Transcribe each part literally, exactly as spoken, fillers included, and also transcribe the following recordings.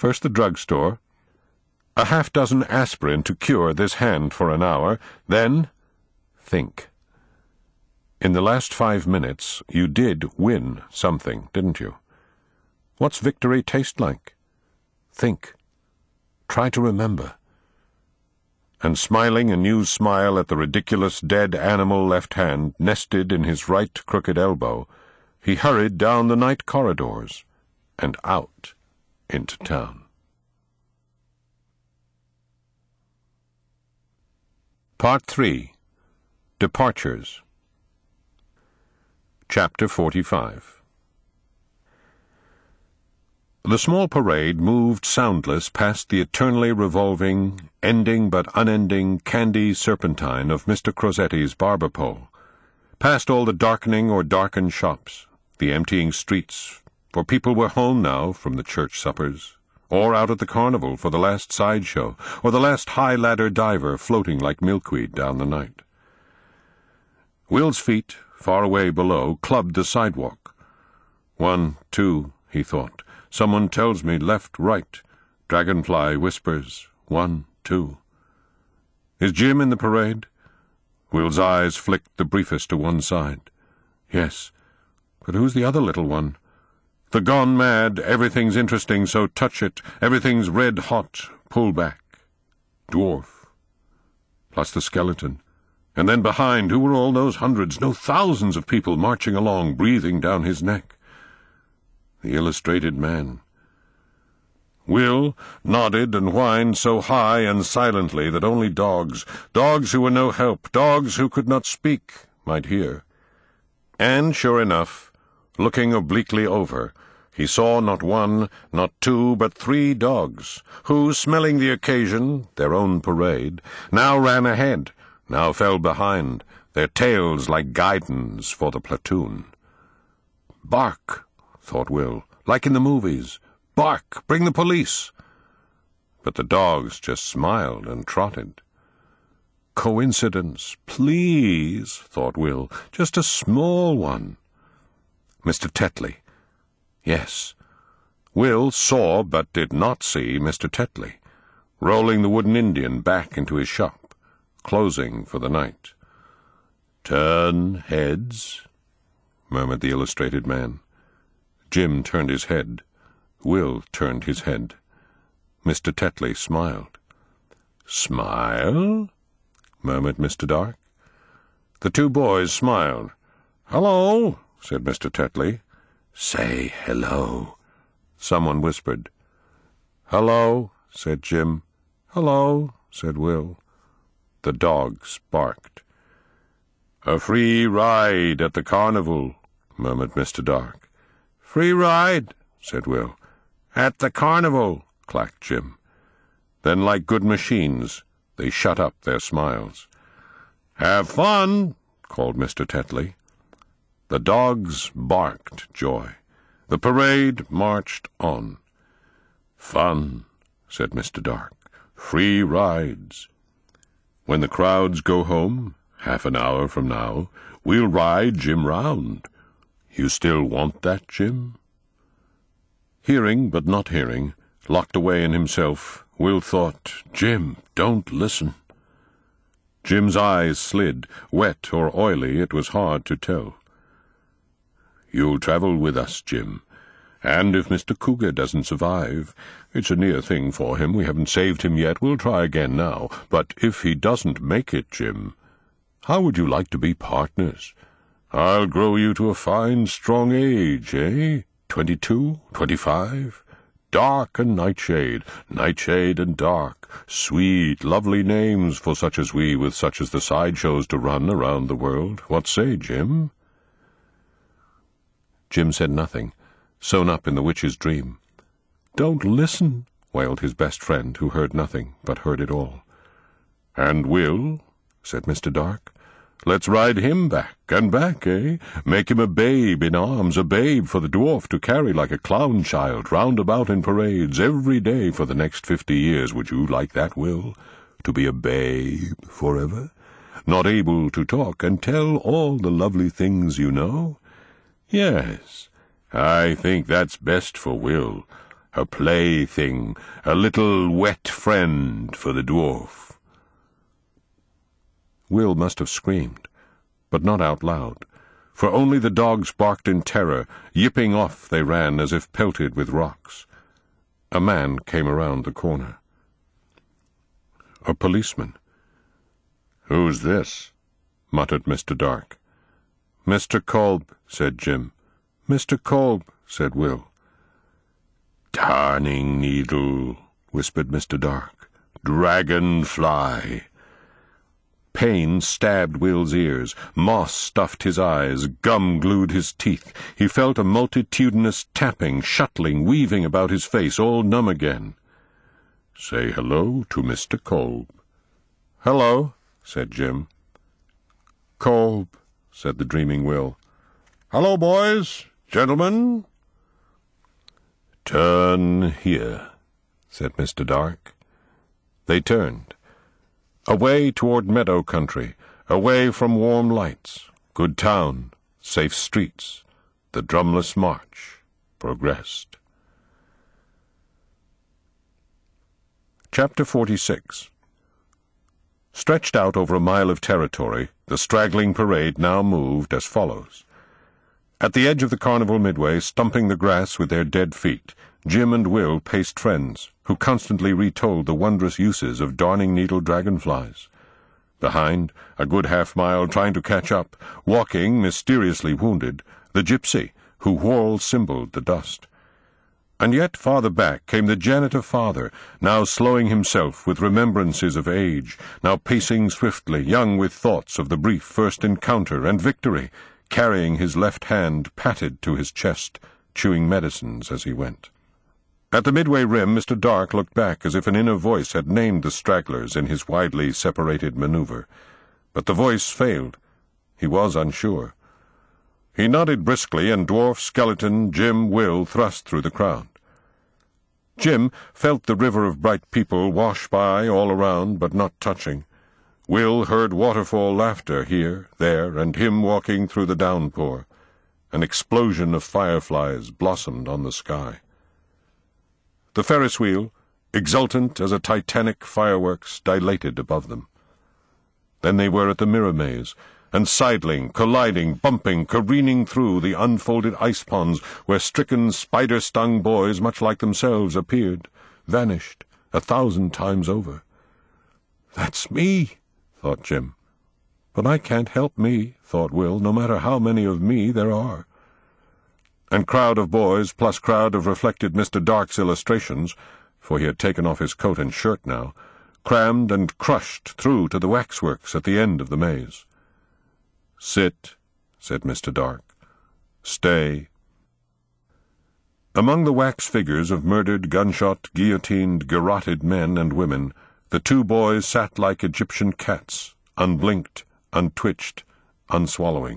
First the drugstore. A half-dozen aspirin to cure this hand for an hour. Then, think. In the last five minutes, you did win something, didn't you? What's victory taste like? Think. Try to remember. And smiling a new smile at the ridiculous dead animal left hand nested in his right crooked elbow, he hurried down the night corridors and out into town. Part three. Departures. Chapter forty-five. The small parade moved soundless past the eternally revolving, ending but unending candy serpentine of Mister Crosetti's barber pole, past all the darkening or darkened shops, the emptying streets, for people were home now from the church suppers, or out at the carnival for the last sideshow, or the last high-ladder diver floating like milkweed down the night. Will's feet, far away below, clubbed the sidewalk. One, two, he thought. Someone tells me left, right. Dragonfly whispers, one, two. Is Jim in the parade? Will's eyes flicked the briefest to one side. Yes, but who's the other little one? The gone mad, everything's interesting, so touch it, everything's red-hot, pull back. Dwarf. Plus the skeleton. And then behind, who were all those hundreds, no thousands of people marching along, breathing down his neck? The illustrated man. Will nodded and whined so high and silently that only dogs, dogs who were no help, dogs who could not speak, might hear. And, sure enough, looking obliquely over, he saw not one, not two, but three dogs, who, smelling the occasion, their own parade, now ran ahead, now fell behind, their tails like guidons for the platoon. Bark, thought Will, like in the movies. Bark, bring the police. But the dogs just smiled and trotted. Coincidence, please, thought Will, just a small one. Mister Tetley. Yes. Will saw but did not see Mister Tetley, rolling the wooden Indian back into his shop, closing for the night. Turn heads, murmured the illustrated man. Jim turned his head. Will turned his head. Mister Tetley smiled. Smile? Murmured Mister Dark. The two boys smiled. Hello, said Mister Tetley. Say hello, someone whispered. Hello, said Jim. Hello, said Will. The dogs barked. A free ride at the carnival, murmured Mister Dark. Free ride, said Will. At the carnival, clacked Jim. Then, like good machines, they shut up their smiles. Have fun, called Mister Tetley. The dogs barked joy. The parade marched on. Fun, said Mister Dark. Free rides. When the crowds go home, half an hour from now, we'll ride Jim round. You still want that, Jim? Hearing but not hearing, locked away in himself, Will thought, Jim, don't listen. Jim's eyes slid, wet or oily, it was hard to tell. You'll travel with us, Jim, and if Mister Cougar doesn't survive, it's a near thing for him, we haven't saved him yet, we'll try again now, but if he doesn't make it, Jim, how would you like to be partners? I'll grow you to a fine, strong age, eh? Twenty-two, twenty-five? Dark and Nightshade, Nightshade and Dark, sweet, lovely names for such as we, with such as the sideshows to run around the world. What say, Jim? Jim said nothing, sewn up in the witch's dream. Don't listen, wailed his best friend, who heard nothing, but heard it all. And Will, said Mister Dark, let's ride him back and back, eh? Make him a babe in arms, a babe for the dwarf to carry like a clown child round about in parades every day for the next fifty years. Would you like that, Will? To be a babe forever? Not able to talk and tell all the lovely things you know? Yes, I think that's best for Will. a plaything, a little wet friend for the dwarf. Will must have screamed, but not out loud, for only the dogs barked in terror. Yipping off they ran as if pelted with rocks. A man came around the corner. A policeman. "Who's this?" muttered Mister Dark. "Mister Kolb," said Jim. "Mister Kolb," said Will. "Darning needle," whispered Mister Dark. "Dragonfly." Pain stabbed Will's ears, moss stuffed his eyes, gum glued his teeth. He felt a multitudinous tapping, shuttling, weaving about his face, all numb again. "Say hello to Mister Kolb." "Hello," said Jim. "Kolb," said the dreaming Will. "Hello, boys, gentlemen." "Turn here," said Mister Dark. They turned. Away toward meadow country, away from warm lights, good town, safe streets, the drumless march progressed. Chapter forty-six. Stretched out over a mile of territory, the straggling parade now moved as follows. At the edge of the carnival midway, stumping the grass with their dead feet, Jim and Will paced friends, who constantly retold the wondrous uses of darning-needle dragonflies. Behind, a good half-mile trying to catch up, walking, mysteriously wounded, the gypsy, who whorl-cymbaled the dust. And yet farther back came the janitor father, now slowing himself with remembrances of age, now pacing swiftly, young with thoughts of the brief first encounter and victory, carrying his left hand patted to his chest, chewing medicines as he went. At the midway rim, Mister Dark looked back as if an inner voice had named the stragglers in his widely separated maneuver. But the voice failed. He was unsure. He nodded briskly, and Dwarf, Skeleton, Jim, Will thrust through the crowd. Jim felt the river of bright people wash by all around, but not touching. Will heard waterfall laughter here, there, and him walking through the downpour. An explosion of fireflies blossomed on the sky. The Ferris wheel, exultant as a titanic fireworks, dilated above them. Then they were at the mirror maze, and sidling, colliding, bumping, careening through the unfolded ice ponds where stricken, spider-stung boys much like themselves appeared, vanished, a thousand times over. "That's me," thought Jim. "But I can't help me," thought Will, "no matter how many of me there are." And crowd of boys, plus crowd of reflected Mister Dark's illustrations, for he had taken off his coat and shirt now, crammed and crushed through to the waxworks at the end of the maze. "Sit," said Mister Dark. "Stay." Among the wax figures of murdered, gunshot, guillotined, garroted men and women, the two boys sat like Egyptian cats, unblinked, untwitched, unswallowing.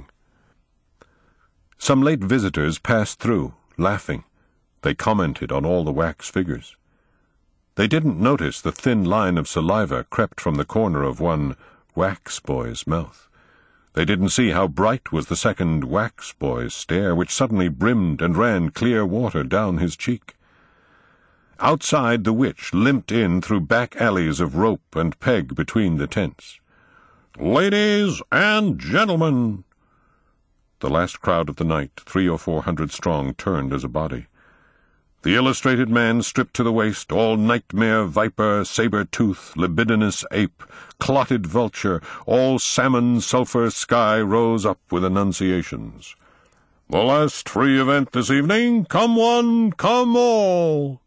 Some late visitors passed through, laughing. They commented on all the wax figures. They didn't notice the thin line of saliva crept from the corner of one wax boy's mouth. They didn't see how bright was the second wax boy's stare, which suddenly brimmed and ran clear water down his cheek. Outside, the witch limped in through back alleys of rope and peg between the tents. "Ladies and gentlemen!" The last crowd of the night, three or four hundred strong, turned as a body. The illustrated man, stripped to the waist, all nightmare viper, saber-tooth, libidinous ape, clotted vulture, all salmon sulphur sky, rose up with enunciations. "The last free event this evening, come one, come all!"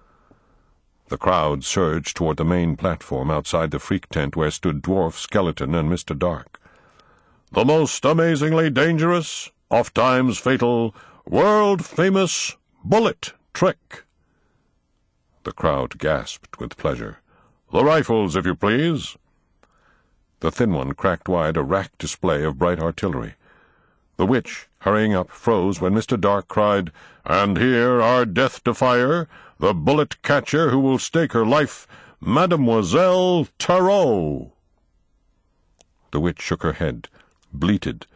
The crowd surged toward the main platform outside the freak tent where stood Dwarf, Skeleton, and Mister Dark. "The most amazingly dangerous, oft-times fatal, world-famous bullet trick." The crowd gasped with pleasure. "The rifles, if you please." The thin one cracked wide a rack display of bright artillery. The witch, hurrying up, froze when Mister Dark cried, "And here our death-defier, the bullet-catcher who will stake her life, Mademoiselle Tarot." The witch shook her head, bleated,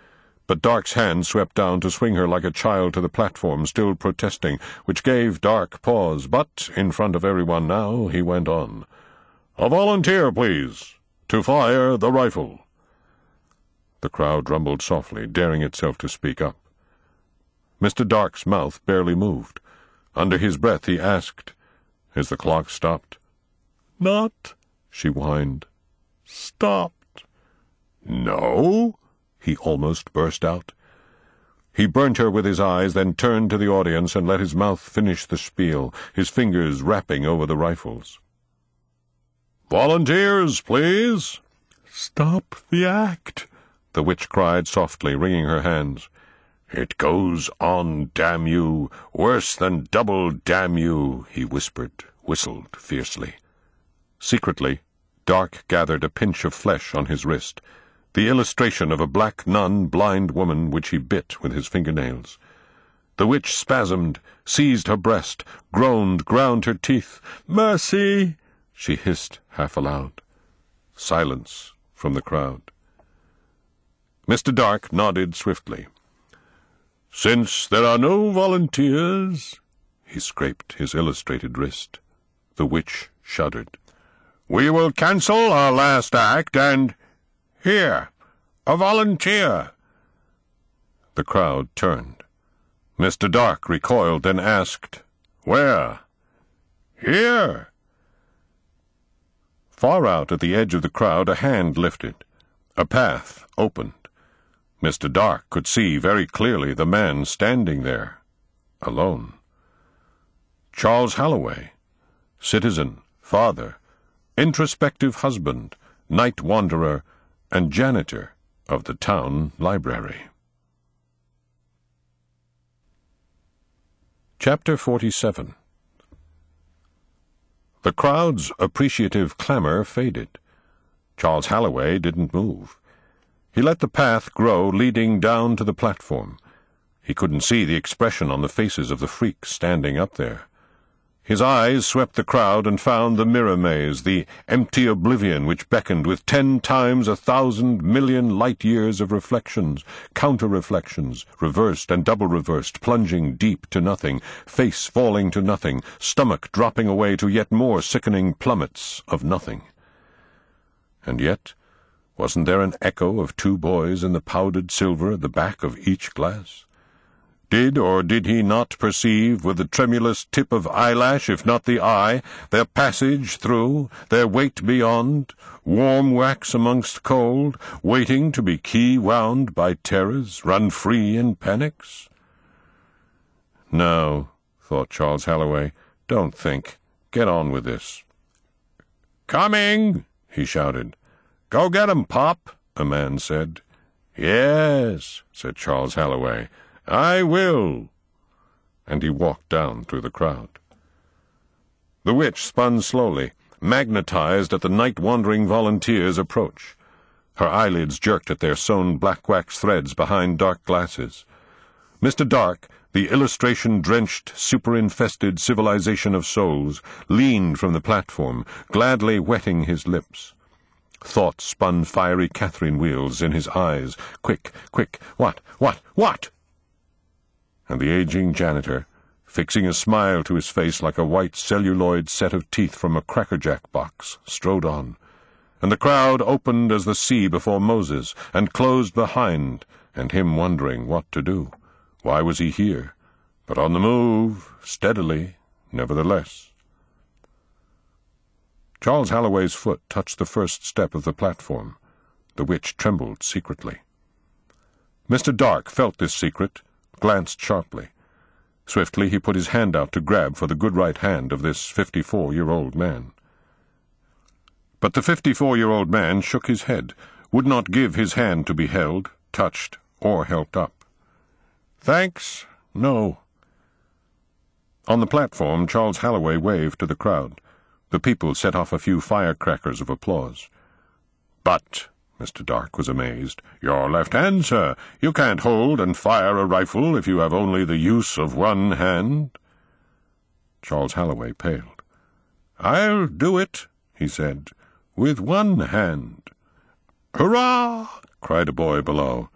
but Dark's hand swept down to swing her like a child to the platform, still protesting, which gave Dark pause. But, in front of everyone now, he went on. "A volunteer, please, to fire the rifle." The crowd rumbled softly, daring itself to speak up. Mister Dark's mouth barely moved. Under his breath he asked, "Is the clock stopped?" "Not," she whined. "Stopped." "No?" he almost burst out. He burnt her with his eyes, then turned to the audience and let his mouth finish the spiel, his fingers rapping over the rifles. "Volunteers, please." "Stop the act," the witch cried softly, wringing her hands. "It goes on, damn you, worse than double damn you," he whispered, whistled fiercely. Secretly, Dark gathered a pinch of flesh on his wrist, the illustration of a black nun blind woman which he bit with his fingernails. The witch spasmed, seized her breast, groaned, ground her teeth. "Mercy!" she hissed half aloud. Silence from the crowd. Mister Dark nodded swiftly. "Since there are no volunteers," he scraped his illustrated wrist. The witch shuddered. "We will cancel our last act and... Here, a volunteer." The crowd turned. Mister Dark recoiled, then asked, "Where?" "Here." Far out at the edge of the crowd a hand lifted. A path opened. Mister Dark could see very clearly the man standing there, alone. Charles Halloway, citizen, father, introspective husband, night wanderer, and janitor of the town library. Chapter forty-seven. The crowd's appreciative clamor faded. Charles Halloway didn't move. He let the path grow, leading down to the platform. He couldn't see the expression on the faces of the freaks standing up there. His eyes swept the crowd and found the mirror maze, the empty oblivion which beckoned with ten times a thousand million light-years of reflections, counter-reflections, reversed and double-reversed, plunging deep to nothing, face falling to nothing, stomach dropping away to yet more sickening plummets of nothing. And yet, wasn't there an echo of two boys in the powdered silver at the back of each glass? Did or did he not perceive, with the tremulous tip of eyelash, if not the eye, their passage through, their weight beyond, warm wax amongst cold, waiting to be key-wound by terrors, run free in panics? "No," thought Charles Halloway, "don't think. Get on with this." "Coming!" he shouted. "Go get 'em, Pop," a man said. "Yes," said Charles Halloway, "I will." And he walked down through the crowd. The witch spun slowly, magnetized at the night-wandering volunteers' approach. Her eyelids jerked at their sewn black wax threads behind dark glasses. Mister Dark, the illustration-drenched, super-infested civilization of souls, leaned from the platform, gladly wetting his lips. Thought spun fiery Catherine wheels in his eyes. Quick, quick, what, what, what? And the aging janitor, fixing a smile to his face like a white celluloid set of teeth from a crackerjack box, strode on. And the crowd opened as the sea before Moses, and closed behind, and him wondering what to do. Why was he here? But on the move, steadily, nevertheless. Charles Halloway's foot touched the first step of the platform. The witch trembled secretly. Mister Dark felt this secret, glanced sharply. Swiftly he put his hand out to grab for the good right hand of this fifty-four-year-old man. But the fifty-four-year-old man shook his head, would not give his hand to be held, touched, or helped up. "Thanks, no." On the platform, Charles Halloway waved to the crowd. The people set off a few firecrackers of applause. "But," Mister Dark was amazed, "your left hand, sir. You can't hold and fire a rifle if you have only the use of one hand." Charles Halloway paled. "I'll do it," he said, "with one hand." "Hurrah!" cried a boy below.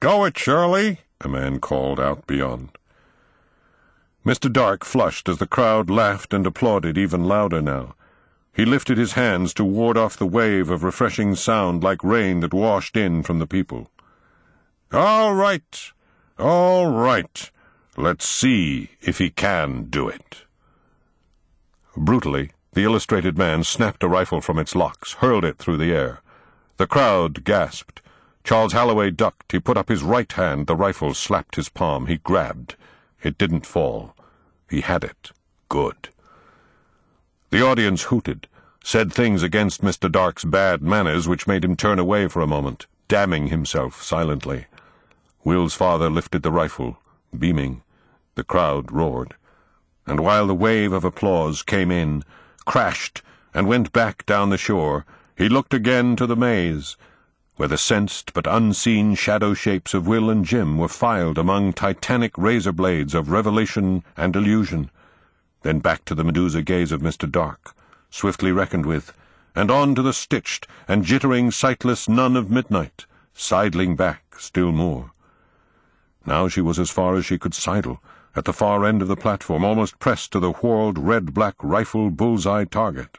Go it, Shirley, a man called out beyond. Mister Dark flushed as the crowd laughed and applauded even louder now. He lifted his hands to ward off the wave of refreshing sound like rain that washed in from the people. All right, all right. Let's see if he can do it. Brutally, the illustrated man snapped a rifle from its locks, hurled it through the air. The crowd gasped. Charles Halloway ducked. He put up his right hand. The rifle slapped his palm. He grabbed. It didn't fall. He had it. Good. The audience hooted, said things against Mister Dark's bad manners which made him turn away for a moment, damning himself silently. Will's father lifted the rifle, beaming. The crowd roared. And while the wave of applause came in, crashed, and went back down the shore, he looked again to the maze, where the sensed but unseen shadow shapes of Will and Jim were filed among titanic razor blades of revelation and illusion. Then back to the Medusa gaze of Mister Dark, swiftly reckoned with, and on to the stitched and jittering sightless nun of midnight, sidling back still more. Now she was as far as she could sidle, at the far end of the platform, almost pressed to the whorled red-black rifle bull's-eye target.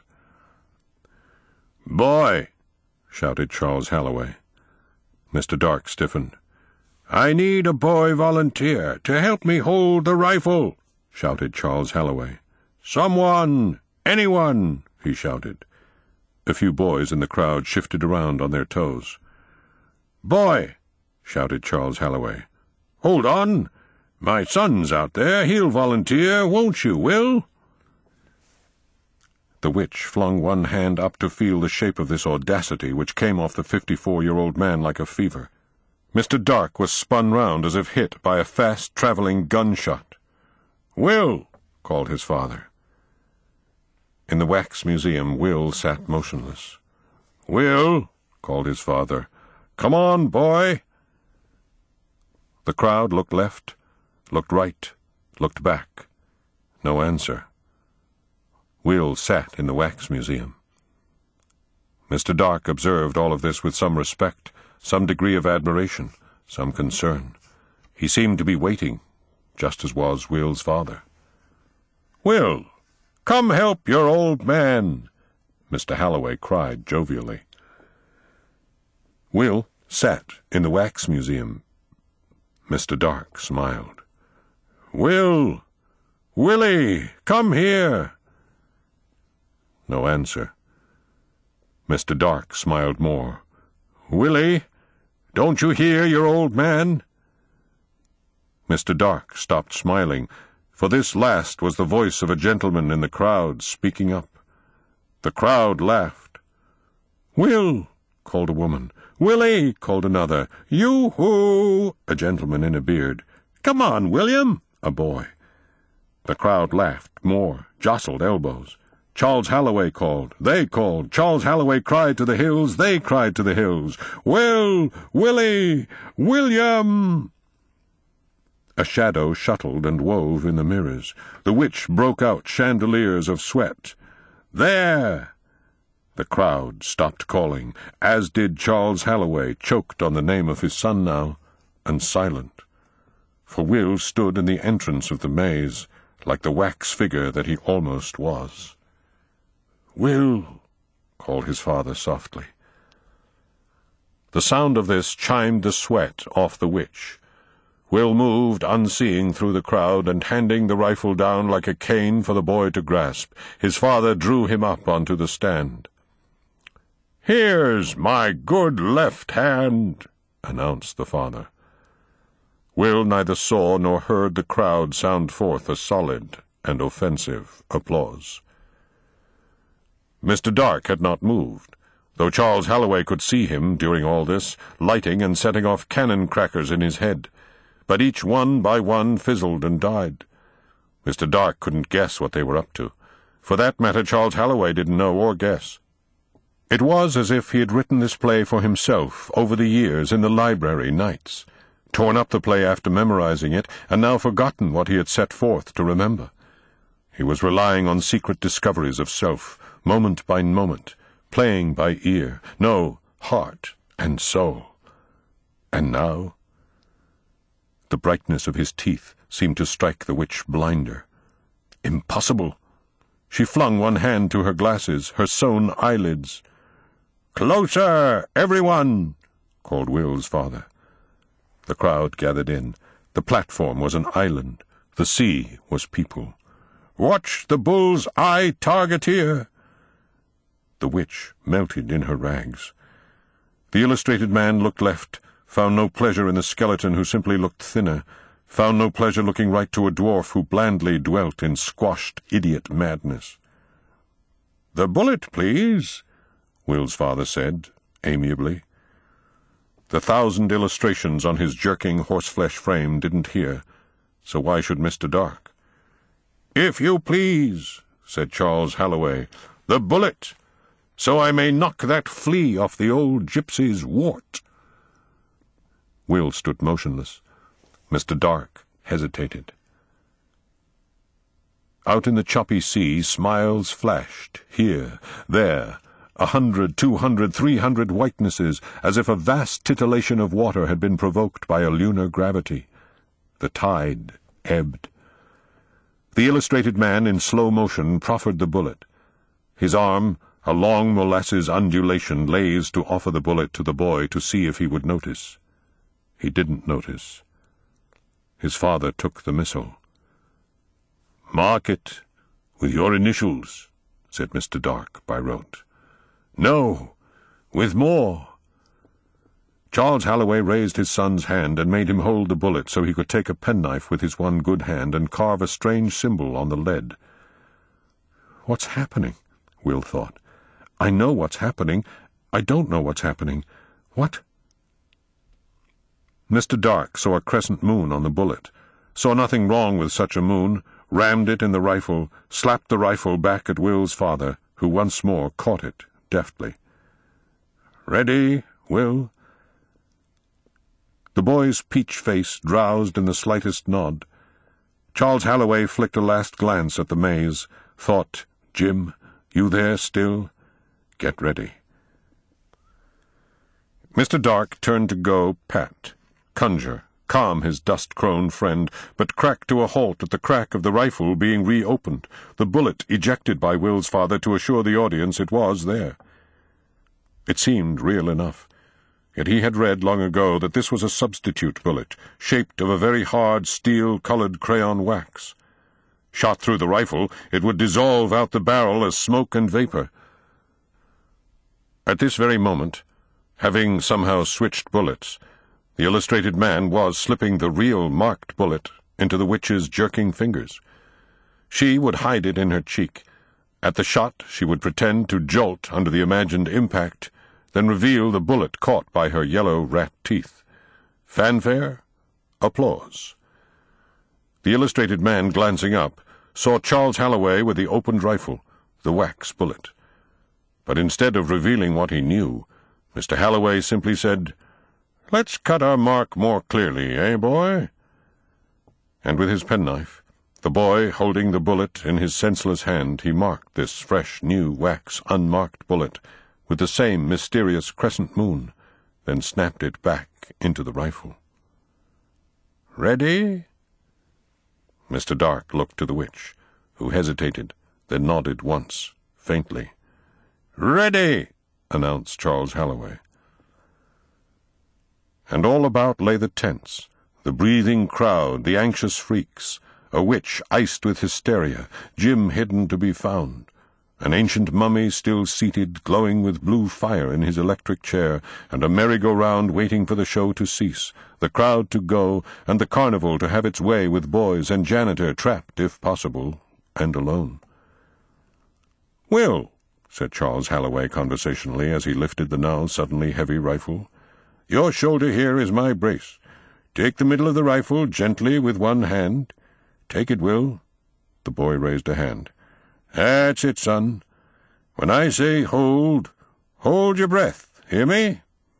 "Boy!" shouted Charles Halloway. Mister Dark stiffened. "I need a boy volunteer to help me hold the rifle," shouted Charles Halloway. "Someone! Anyone!" he shouted. A few boys in the crowd shifted around on their toes. "Boy!" shouted Charles Halloway. "Hold on! My son's out there. He'll volunteer, won't you, Will?" The witch flung one hand up to feel the shape of this audacity which came off the fifty-four-year-old man like a fever. Mister Dark was spun round as if hit by a fast-travelling gunshot. "Will!" called his father. In the wax museum, Will sat motionless. "Will!" called his father. "Come on, boy!" The crowd looked left, looked right, looked back. No answer. Will sat in the wax museum. Mister Dark observed all of this with some respect, some degree of admiration, some concern. He seemed to be waiting, just as was Will's father. "Will, come help your old man," Mister Halloway cried jovially. Will sat in the wax museum. Mister Dark smiled. "Will! Willie! Come here!" No answer. Mister Dark smiled more. "Willie! Don't you hear your old man?" Mister Dark stopped smiling, for this last was the voice of a gentleman in the crowd speaking up. The crowd laughed. "Will!" called a woman. "Willie!" called another. "You-hoo!" a gentleman in a beard. "Come on, William!" a boy. The crowd laughed more, jostled elbows. Charles Halloway called. They called. Charles Halloway cried to the hills. They cried to the hills. "Will! Willie! William!" A shadow shuttled and wove in the mirrors. The witch broke out chandeliers of sweat. "There!" The crowd stopped calling, as did Charles Halloway, choked on the name of his son now, and silent. For Will stood in the entrance of the maze, like the wax figure that he almost was. "Will!" called his father softly. The sound of this chimed the sweat off the witch. Will moved, unseeing, through the crowd, and handing the rifle down like a cane for the boy to grasp. His father drew him up onto the stand. "Here's my good left hand," announced the father. Will neither saw nor heard the crowd sound forth a solid and offensive applause. Mister Dark had not moved, though Charles Halloway could see him, during all this, lighting and setting off cannon crackers in his head, but each one by one fizzled and died. Mister Dark couldn't guess what they were up to. For that matter, Charles Halloway didn't know or guess. It was as if he had written this play for himself over the years in the library nights, torn up the play after memorizing it, and now forgotten what he had set forth to remember. He was relying on secret discoveries of self, moment by moment, playing by ear, no, heart and soul. And now The brightness of his teeth seemed to strike the witch blinder. Impossible! She flung one hand to her glasses, her sewn eyelids. "Closer, everyone!" called Will's father. The crowd gathered in. The platform was an island. The sea was people. "Watch the bull's eye targeteer!" The witch melted in her rags. The illustrated man looked left, found no pleasure in the skeleton who simply looked thinner, found no pleasure looking right to a dwarf who blandly dwelt in squashed idiot madness. "The bullet, please," Will's father said, amiably. The thousand illustrations on his jerking horseflesh frame didn't hear, so why should Mister Dark? "If you please," said Charles Halloway, "the bullet, so I may knock that flea off the old gypsy's wart." Will stood motionless. Mister Dark hesitated. Out in the choppy sea, smiles flashed, here, there, a hundred, two hundred, three hundred whitenesses, as if a vast titillation of water had been provoked by a lunar gravity. The tide ebbed. The illustrated man in slow motion proffered the bullet. His arm, a long molasses undulation, lays to offer the bullet to the boy to see if he would notice. He didn't notice. His father took the missile. "Mark it with your initials," said Mister Dark by rote. "No, with more." Charles Halloway raised his son's hand and made him hold the bullet so he could take a penknife with his one good hand and carve a strange symbol on the lead. "What's happening?" Will thought. "I know what's happening. I don't know what's happening. What?" Mister Dark saw a crescent moon on the bullet, saw nothing wrong with such a moon, rammed it in the rifle, slapped the rifle back at Will's father, who once more caught it deftly. "Ready, Will?" The boy's peach face drowsed in the slightest nod. Charles Halloway flicked a last glance at the maze, thought, "Jim, you there still? Get ready." Mister Dark turned to go pat, conjure, calm his dust-crowned friend, but cracked to a halt at the crack of the rifle being reopened, the bullet ejected by Will's father to assure the audience it was there. It seemed real enough. Yet he had read long ago that this was a substitute bullet, shaped of a very hard steel-colored crayon wax. Shot through the rifle, it would dissolve out the barrel as smoke and vapor. At this very moment, having somehow switched bullets, the illustrated man was slipping the real marked bullet into the witch's jerking fingers. She would hide it in her cheek. At the shot, she would pretend to jolt under the imagined impact, then reveal the bullet caught by her yellow rat teeth. Fanfare, applause. The illustrated man, glancing up, saw Charles Halloway with the opened rifle, the wax bullet. But instead of revealing what he knew, Mister Halloway simply said, "Let's cut our mark more clearly, eh, boy?" And with his penknife, the boy holding the bullet in his senseless hand, he marked this fresh, new, wax, unmarked bullet with the same mysterious crescent moon, then snapped it back into the rifle. "Ready?" Mister Dark looked to the witch, who hesitated, then nodded once, faintly. "Ready!" announced Charles Halloway. And all about lay the tents, the breathing crowd, the anxious freaks, a witch iced with hysteria, Jim hidden to be found, an ancient mummy still seated, glowing with blue fire in his electric chair, and a merry-go-round waiting for the show to cease, the crowd to go, and the carnival to have its way with boys and janitor trapped, if possible, and alone. "Will," said Charles Halloway conversationally as he lifted the now suddenly heavy rifle, "your shoulder here is my brace. Take the middle of the rifle gently with one hand. Take it, Will." The boy raised a hand. "That's it, son. When I say hold, hold your breath. Hear me?"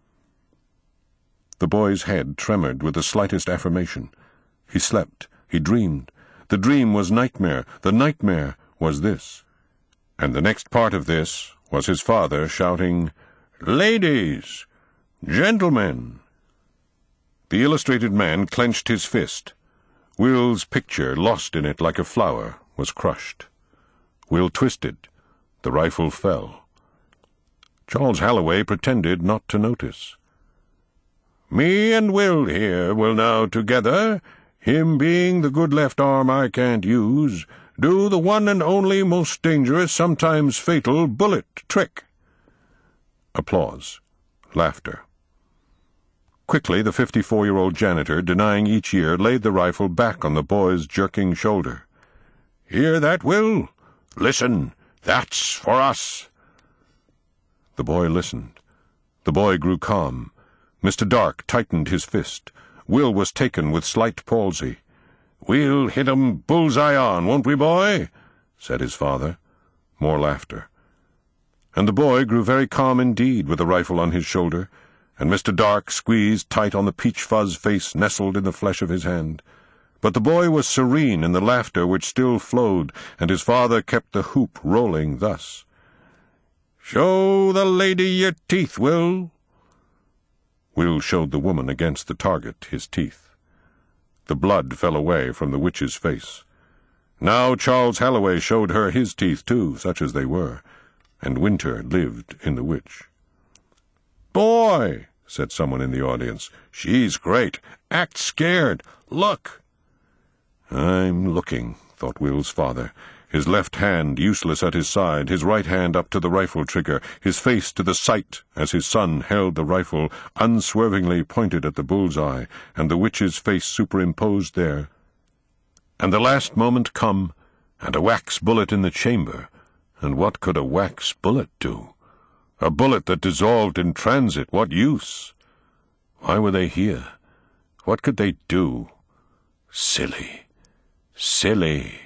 The boy's head tremored with the slightest affirmation. He slept. He dreamed. The dream was nightmare. The nightmare was this. And the next part of this was his father shouting, "Ladies! Gentlemen!" The illustrated man clenched his fist. Will's picture, lost in it like a flower, was crushed. Will twisted. The rifle fell. Charles Halloway pretended not to notice. "Me and Will here will now together, him being the good left arm I can't use, do the one and only most dangerous, sometimes fatal, bullet trick." Applause. Laughter. Quickly, the fifty-four-year-old janitor, denying each year, laid the rifle back on the boy's jerking shoulder. "Hear that, Will? Listen, that's for us." The boy listened. The boy grew calm. Mister Dark tightened his fist. Will was taken with slight palsy. "We'll hit 'em bull's-eye on, won't we, boy?" said his father. More laughter. And the boy grew very calm indeed with the rifle on his shoulder, and Mister Dark squeezed tight on the peach-fuzz face nestled in the flesh of his hand. But the boy was serene in the laughter which still flowed, and his father kept the hoop rolling thus. "Show the lady your teeth, Will." Will showed the woman against the target his teeth. The blood fell away from the witch's face. Now Charles Halloway showed her his teeth, too, such as they were, and winter lived in the witch. "Boy," said someone in the audience, "she's great. Act scared. Look." "I'm looking," thought Will's father, his left hand useless at his side, his right hand up to the rifle trigger, his face to the sight as his son held the rifle unswervingly pointed at the bull's-eye, and the witch's face superimposed there. And the last moment come, and a wax bullet in the chamber. And what could a wax bullet do? A bullet that dissolved in transit, what use? Why were they here? What could they do? Silly, silly.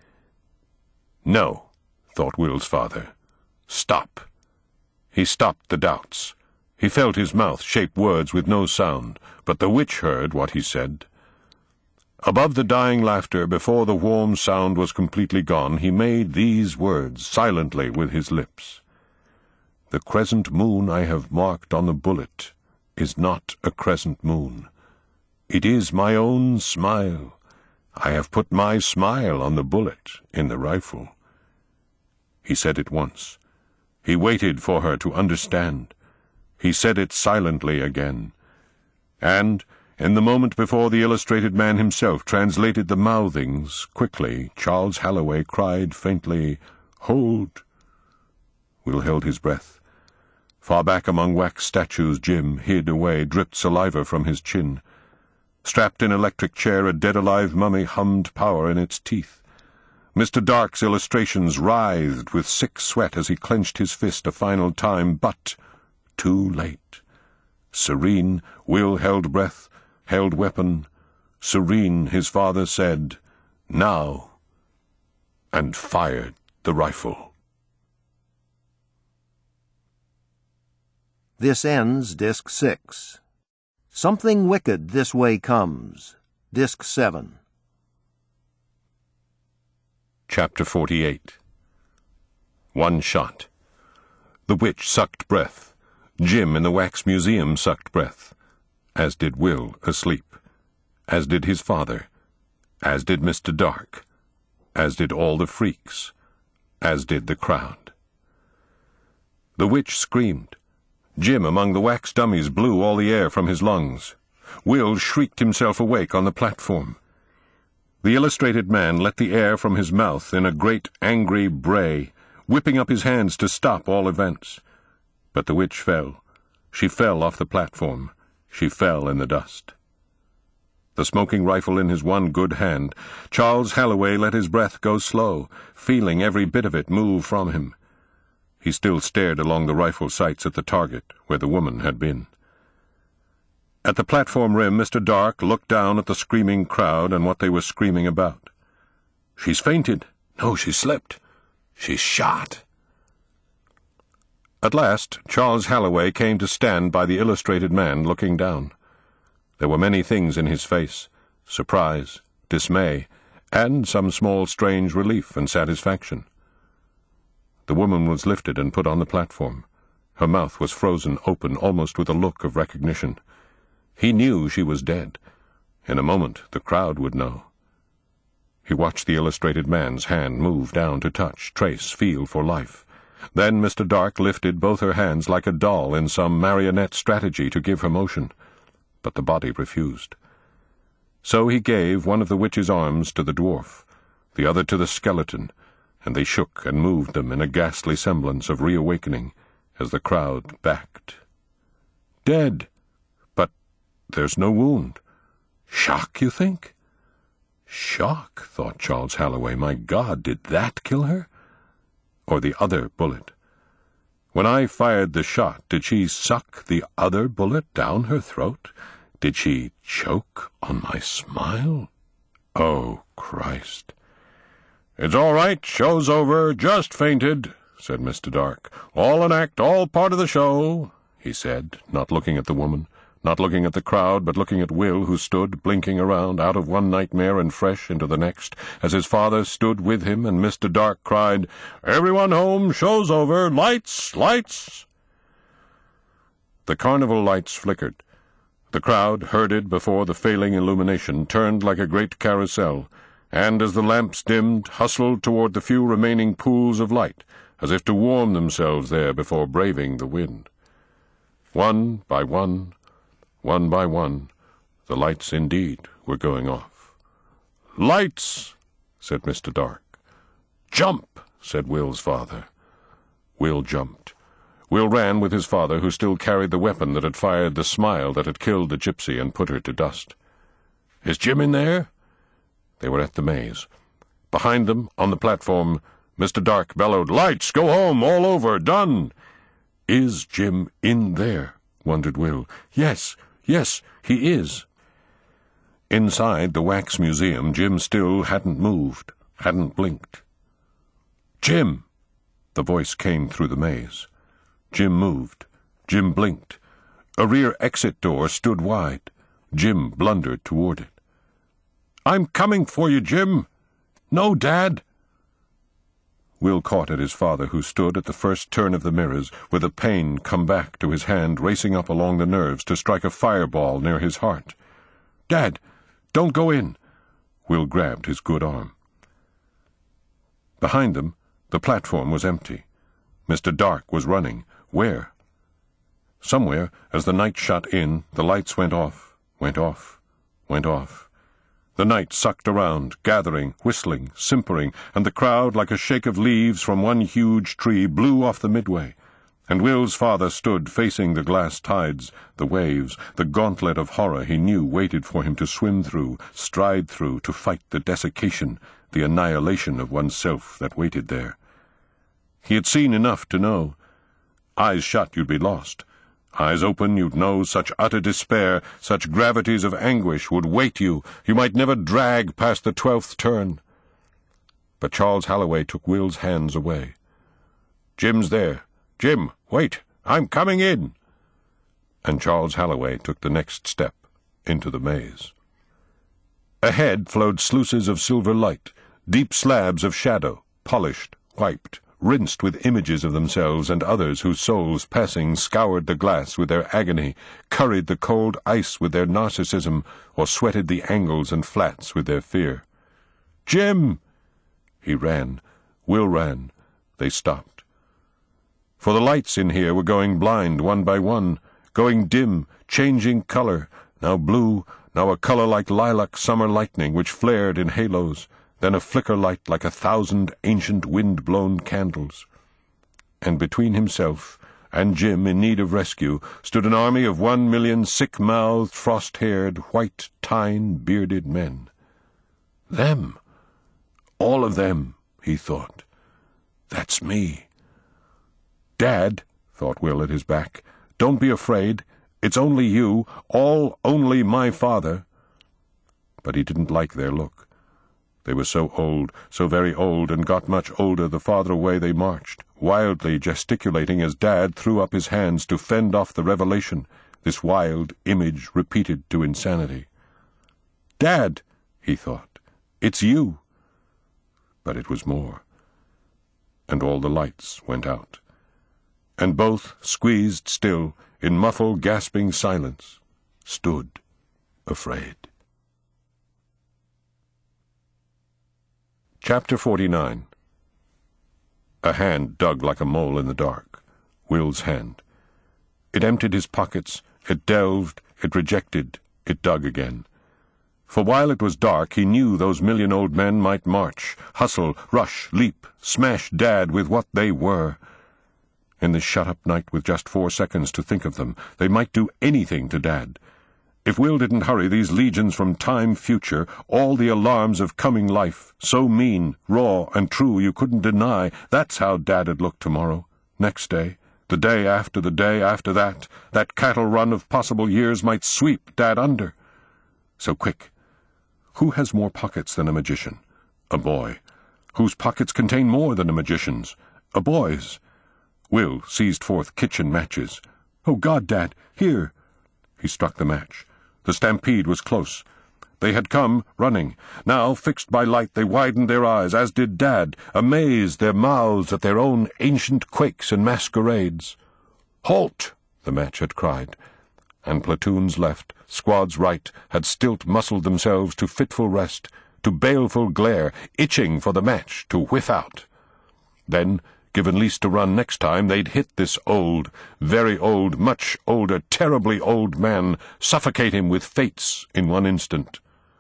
No, thought Will's father. Stop. He stopped the doubts. He felt his mouth shape words with no sound, but the witch heard what he said. Above the dying laughter, before the warm sound was completely gone, he made these words silently with his lips. "The crescent moon I have marked on the bullet is not a crescent moon. It is my own smile. I have put my smile on the bullet in the rifle." He said it once. He waited for her to understand. He said it silently again. And, in the moment before the illustrated man himself translated the mouthings, quickly, Charles Halloway cried faintly, "Hold!" Will held his breath. Far back among wax statues, Jim, hid away, dripped saliva from his chin. Strapped in electric chair, a dead-alive mummy hummed power in its teeth. Mister Dark's illustrations writhed with sick sweat as he clenched his fist a final time, but too late. Serene, Will held breath, held weapon. Serene, his father said, "Now," and fired the rifle. This ends Disc six. Something Wicked This Way Comes, Disc seven. Chapter forty-eight. One shot. The witch sucked breath. Jim in the wax museum sucked breath, as did Will asleep, as did his father, as did Mister Dark, as did all the freaks, as did the crowd. The witch screamed. Jim among the wax dummies blew all the air from his lungs. Will shrieked himself awake on the platform. The illustrated man let the air from his mouth in a great angry bray, whipping up his hands to stop all events. But the witch fell. She fell off the platform. She fell in the dust. The smoking rifle in his one good hand, Charles Halloway let his breath go slow, feeling every bit of it move from him. He still stared along the rifle sights at the target where the woman had been. At the platform rim, Mister Dark looked down at the screaming crowd and what they were screaming about. "She's fainted. No, she slipped. She's shot." At last, Charles Halloway came to stand by the illustrated man, looking down. There were many things in his face, surprise, dismay, and some small strange relief and satisfaction. The woman was lifted and put on the platform. Her mouth was frozen open, almost with a look of recognition. He knew she was dead. In a moment the crowd would know. He watched the illustrated man's hand move down to touch, trace, feel for life. Then Mister Dark lifted both her hands like a doll in some marionette strategy to give her motion. But the body refused. So he gave one of the witch's arms to the dwarf, the other to the skeleton, and they shook and moved them in a ghastly semblance of reawakening as the crowd backed. Dead! But there's no wound. Shock, you think? Shock, thought Charles Halloway. My God, did that kill her? Or the other bullet? When I fired the shot, did she suck the other bullet down her throat? Did she choke on my smile? Oh, Christ! It's all right, show's over, just fainted, said Mister Dark. All an act, all part of the show, he said, not looking at the woman, not looking at the crowd, but looking at Will, who stood, blinking around, out of one nightmare and fresh into the next, as his father stood with him, and Mister Dark cried, "Everyone home, show's over, lights, lights!" The carnival lights flickered. The crowd, herded before the failing illumination, turned like a great carousel, and as the lamps dimmed, hustled toward the few remaining pools of light, as if to warm themselves there before braving the wind. One by one, one by one, the lights indeed were going off. "Lights!" said Mister Dark. "Jump!" said Will's father. Will jumped. Will ran with his father, who still carried the weapon that had fired the smile that had killed the gypsy and put her to dust. "Is Jim in there?" They were at the maze. Behind them, on the platform, Mister Dark bellowed, "Lights! Go home! All over! Done!" "Is Jim in there?" wondered Will. "Yes, yes, he is." Inside the wax museum, Jim still hadn't moved, hadn't blinked. "Jim!" The voice came through the maze. Jim moved. Jim blinked. A rear exit door stood wide. Jim blundered toward it. "I'm coming for you, Jim!" "No, Dad!" Will caught at his father, who stood at the first turn of the mirrors, with a pain come back to his hand racing up along the nerves to strike a fireball near his heart. "Dad, don't go in!" Will grabbed his good arm. Behind them, the platform was empty. Mister Dark was running. Where? Somewhere, as the night shut in, the lights went off, went off, went off. The night sucked around, gathering, whistling, simpering, and the crowd, like a shake of leaves from one huge tree, blew off the midway. And Will's father stood facing the glass tides, the waves, the gauntlet of horror he knew waited for him to swim through, stride through, to fight the desiccation, the annihilation of oneself that waited there. He had seen enough to know. Eyes shut, you'd be lost. Eyes open, you'd know such utter despair, such gravities of anguish would weight you, you might never drag past the twelfth turn. But Charles Halloway took Will's hands away. "Jim's there. Jim, wait, I'm coming in." And Charles Halloway took the next step into the maze. Ahead flowed sluices of silver light, deep slabs of shadow, polished, wiped, rinsed with images of themselves and others whose souls, passing, scoured the glass with their agony, curried the cold ice with their narcissism, or sweated the angles and flats with their fear. "Jim!" He ran. Will ran. They stopped. For the lights in here were going blind one by one, going dim, changing color, now blue, now a color like lilac summer lightning which flared in halos, then a flicker light like a thousand ancient wind-blown candles. And between himself and Jim, in need of rescue, stood an army of one million sick-mouthed, frost-haired, white, tine-bearded men. Them! All of them, he thought. That's me. "Dad," thought Will at his back, "don't be afraid. It's only you, all only my father." But he didn't like their look. They were so old, so very old, and got much older the farther away they marched, wildly gesticulating as Dad threw up his hands to fend off the revelation, this wild image repeated to insanity. "Dad," he thought, "it's you." But it was more. And all the lights went out. And both squeezed still, in muffled, gasping silence, stood afraid. Chapter forty-nine. A hand dug like a mole in the dark. Will's hand. It emptied his pockets, it delved, it rejected, it dug again. For while it was dark, he knew those million old men might march, hustle, rush, leap, smash Dad with what they were. In this shut-up night with just four seconds to think of them, they might do anything to Dad. If Will didn't hurry these legions from time future, all the alarms of coming life, so mean, raw, and true you couldn't deny, that's how Dad'd look tomorrow, next day, the day after the day after that, that cattle run of possible years might sweep Dad under. So quick. Who has more pockets than a magician? A boy. Whose pockets contain more than a magician's? A boy's. Will seized forth kitchen matches. "Oh, God, Dad, here!" He struck the match. The stampede was close. They had come, running. Now, fixed by light, they widened their eyes, as did Dad, amazed their mouths at their own ancient quakes and masquerades. "Halt!" the match had cried. And platoons left, squads right, had stilt-muscled themselves to fitful rest, to baleful glare, itching for the match to whiff out. Then, given lease to run next time, they'd hit this old, very old, much older, terribly old man, suffocate him with fates in one instant.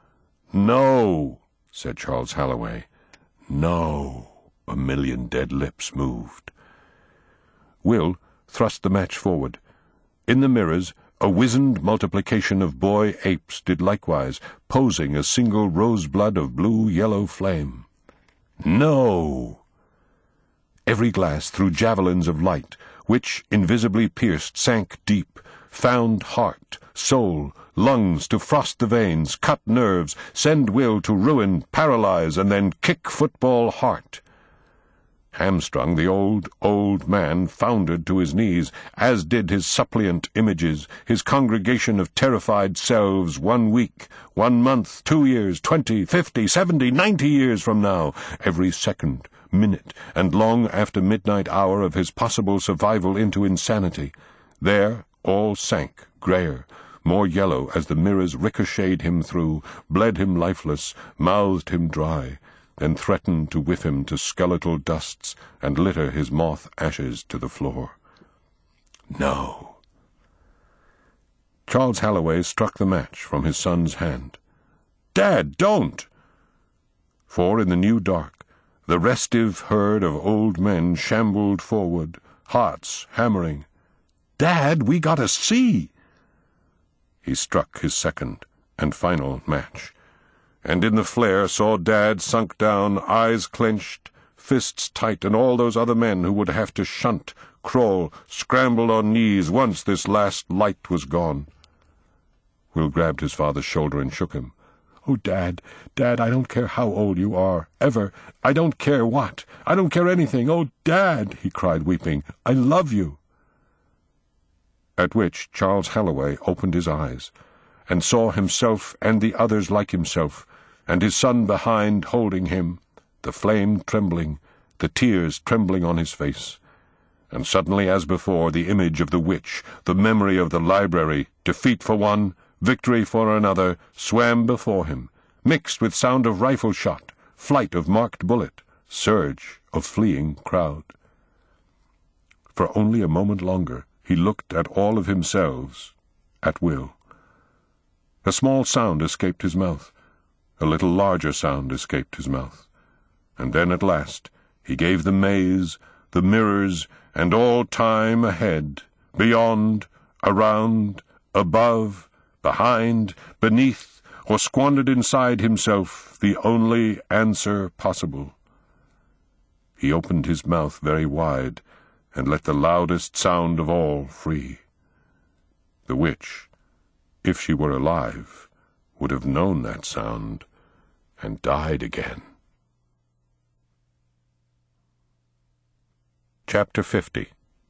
"No," said Charles Halloway. "No." A million dead lips moved. Will thrust the match forward. In the mirrors, a wizened multiplication of boy apes did likewise, posing a single roseblood of blue-yellow flame. "No!" Every glass threw javelins of light, which, invisibly pierced, sank deep, found heart, soul, lungs to frost the veins, cut nerves, send Will to ruin, paralyze, and then kick football heart. Hamstrung, the old, old man foundered to his knees, as did his suppliant images, his congregation of terrified selves, one week, one month, two years, twenty, fifty, seventy, ninety years from now, every second, minute, and long after midnight hour of his possible survival into insanity. There all sank, grayer, more yellow as the mirrors ricocheted him through, bled him lifeless, mouthed him dry, then threatened to whiff him to skeletal dusts and litter his moth-ashes to the floor. No. Charles Halloway struck the match from his son's hand. "Dad, don't!" For in the new dark, the restive herd of old men shambled forward, hearts hammering. "Dad, we gotta see!" He struck his second and final match, and in the flare saw Dad sunk down, eyes clenched, fists tight, and all those other men who would have to shunt, crawl, scramble on knees once this last light was gone. Will grabbed his father's shoulder and shook him. "Oh, Dad, Dad, I don't care how old you are, ever. I don't care what. I don't care anything. Oh, Dad," he cried, weeping, "I love you." At which Charles Halloway opened his eyes, and saw himself and the others like himself, and his son behind holding him, the flame trembling, the tears trembling on his face. And suddenly, as before, the image of the witch, the memory of the library, defeat for one, victory for another, swam before him, mixed with sound of rifle shot, flight of marked bullet, surge of fleeing crowd. For only a moment longer he looked at all of himself, at Will. A small sound escaped his mouth. A little larger sound escaped his mouth. And then at last he gave the maze, the mirrors, and all time ahead, beyond, around, above, behind, beneath, or squandered inside himself, the only answer possible. He opened his mouth very wide, and let the loudest sound of all free. The witch, if she were alive, would have known that sound, and died again. Chapter fifty.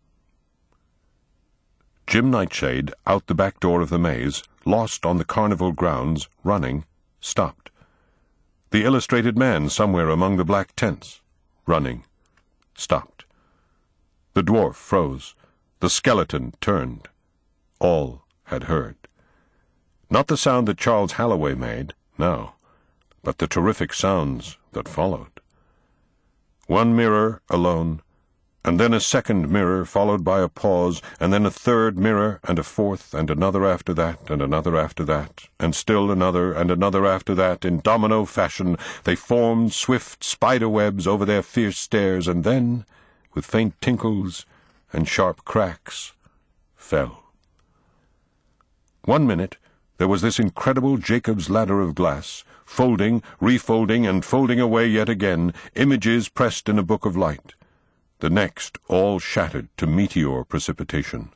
Jim Nightshade, out the back door of the maze, lost on the carnival grounds, running, stopped. The illustrated man somewhere among the black tents, running, stopped. The dwarf froze. The skeleton turned. All had heard. Not the sound that Charles Halloway made, no, but the terrific sounds that followed. One mirror alone, and then a second mirror followed by a pause, and then a third mirror, and a fourth, and another after that, and another after that, and still another, and another after that. In domino fashion they formed swift spider-webs over their fierce stares, and then, with faint tinkles and sharp cracks, fell. One minute there was this incredible Jacob's ladder of glass, folding, refolding, and folding away yet again, images pressed in a book of light. The next all shattered to meteor precipitation.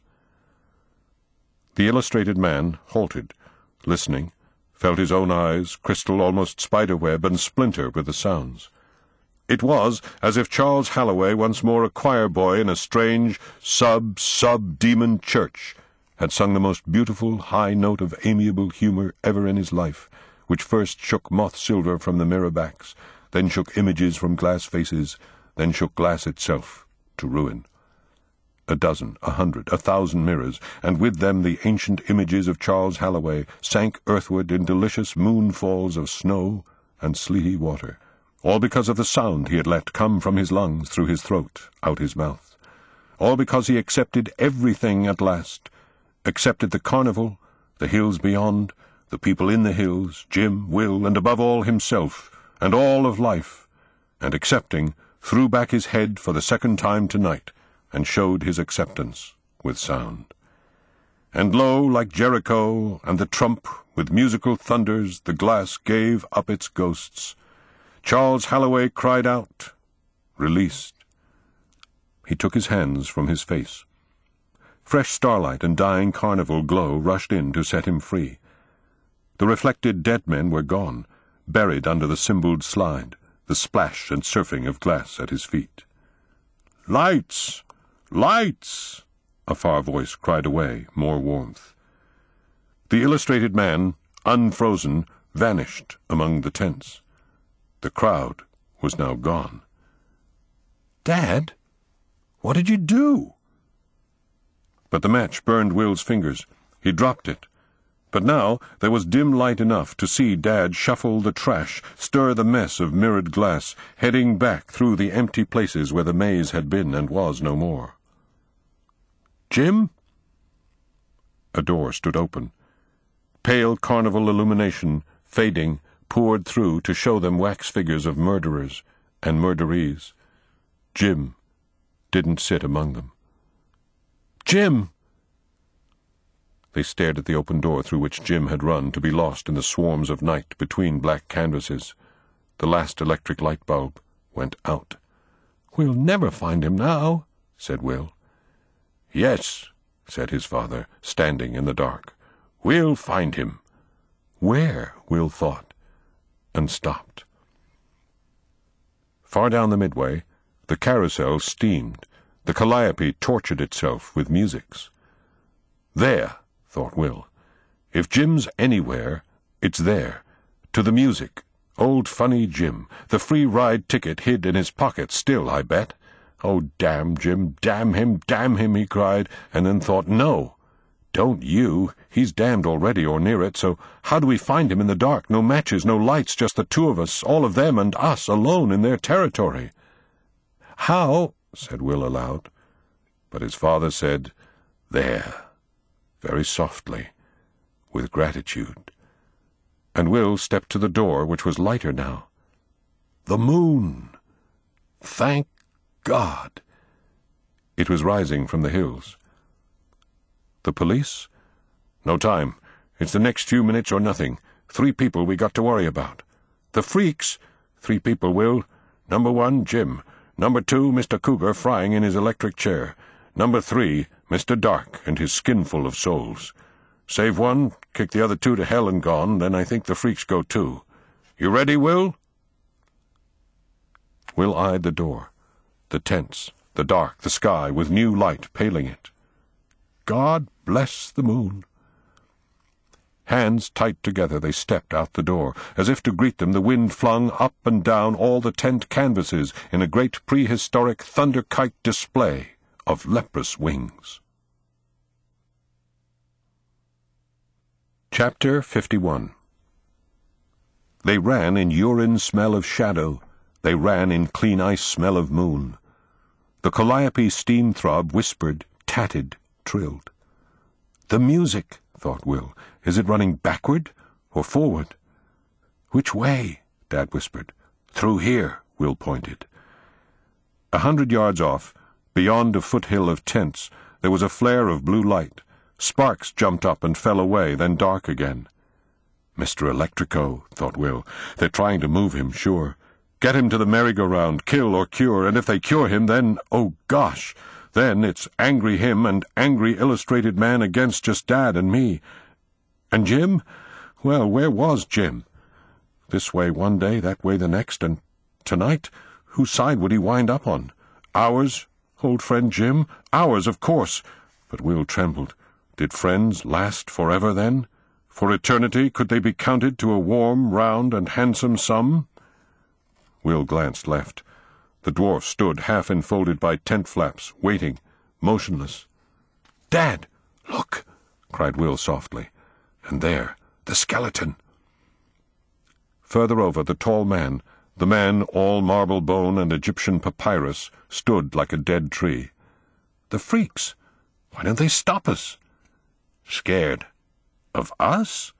The illustrated man halted, listening, felt his own eyes, crystal, almost spiderweb, and splinter with the sounds. It was as if Charles Halloway, once more a choir boy in a strange, sub-sub-demon church, had sung the most beautiful high note of amiable humor ever in his life, which first shook moth-silver from the mirror backs, then shook images from glass faces, then shook glass itself to ruin. A dozen, a hundred, a thousand mirrors, and with them the ancient images of Charles Halloway, sank earthward in delicious moonfalls of snow and sleety water, all because of the sound he had let come from his lungs through his throat, out his mouth. All because he accepted everything at last, accepted the carnival, the hills beyond, the people in the hills, Jim, Will, and above all himself, and all of life, and accepting, threw back his head for the second time tonight, and showed his acceptance with sound. And lo, like Jericho and the trump, with musical thunders, the glass gave up its ghosts. Charles Halloway cried out, released. He took his hands from his face. Fresh starlight and dying carnival glow rushed in to set him free. The reflected dead men were gone, buried under the symboled slide, the splash and surfing of glass at his feet. "Lights! Lights!" a far voice cried away, more warmth. The illustrated man, unfrozen, vanished among the tents. The crowd was now gone. "Dad, what did you do?" But the match burned Will's fingers. He dropped it. But now there was dim light enough to see Dad shuffle the trash, stir the mess of mirrored glass, heading back through the empty places where the maze had been and was no more. "Jim?" A door stood open. Pale carnival illumination, fading, poured through to show them wax figures of murderers and murderees. Jim didn't sit among them. "Jim!" They stared at the open door through which Jim had run to be lost in the swarms of night between black canvases. The last electric light bulb went out. "We'll never find him now," said Will. "Yes," said his father, standing in the dark. "We'll find him." Where? Will thought, and stopped. Far down the midway, the carousel steamed. The calliope tortured itself with musics. There, thought Will. If Jim's anywhere, it's there. To the music. Old funny Jim. The free ride ticket hid in his pocket still, I bet. Oh, damn Jim, damn him, damn him, he cried, and then thought, no, don't you. He's damned already or near it, so how do we find him in the dark? No matches, no lights, just the two of us, all of them and us, alone in their territory. How? Said Will aloud. But his father said, there, very softly, with gratitude. And Will stepped to the door, which was lighter now. The moon! Thank God! It was rising from the hills. The police? No time. It's the next few minutes or nothing. Three people we got to worry about. The freaks? Three people, Will. Number one, Jim. Number two, Mister Cougar frying in his electric chair. Number three, Mister Dark and his skinful of souls. Save one, kick the other two to hell and gone, then I think the freaks go too. You ready, Will? Will eyed the door, the tents, the dark, the sky, with new light paling it. God bless the moon. Hands tight together, they stepped out the door. As if to greet them, the wind flung up and down all the tent canvases in a great prehistoric thunder-kite display of leprous wings. Chapter fifty-one. They ran in urine smell of shadow, they ran in clean ice smell of moon. The Calliope steam throb whispered, tatted, trilled. The music, thought Will. Is it running backward or forward? Which way? Dad whispered. Through here, Will pointed. A hundred yards off, beyond a foothill of tents, there was a flare of blue light. Sparks jumped up and fell away, then dark again. Mister Electrico, thought Will. They're trying to move him, sure. Get him to the merry-go-round, kill or cure, and if they cure him, then, oh gosh, then it's angry him and angry Illustrated Man against just Dad and me. And Jim? Well, where was Jim? This way one day, that way the next, and tonight, whose side would he wind up on? Ours, old friend Jim? Ours, of course. But Will trembled. Did friends last forever, then? For eternity, could they be counted to a warm, round, and handsome sum? Will glanced left. The dwarf stood half enfolded by tent flaps, waiting, motionless. "Dad, look!" cried Will softly. And there, the skeleton. Further over, the tall man, the man all marble bone and Egyptian papyrus, stood like a dead tree. The freaks! Why don't they stop us? Scared. Of us?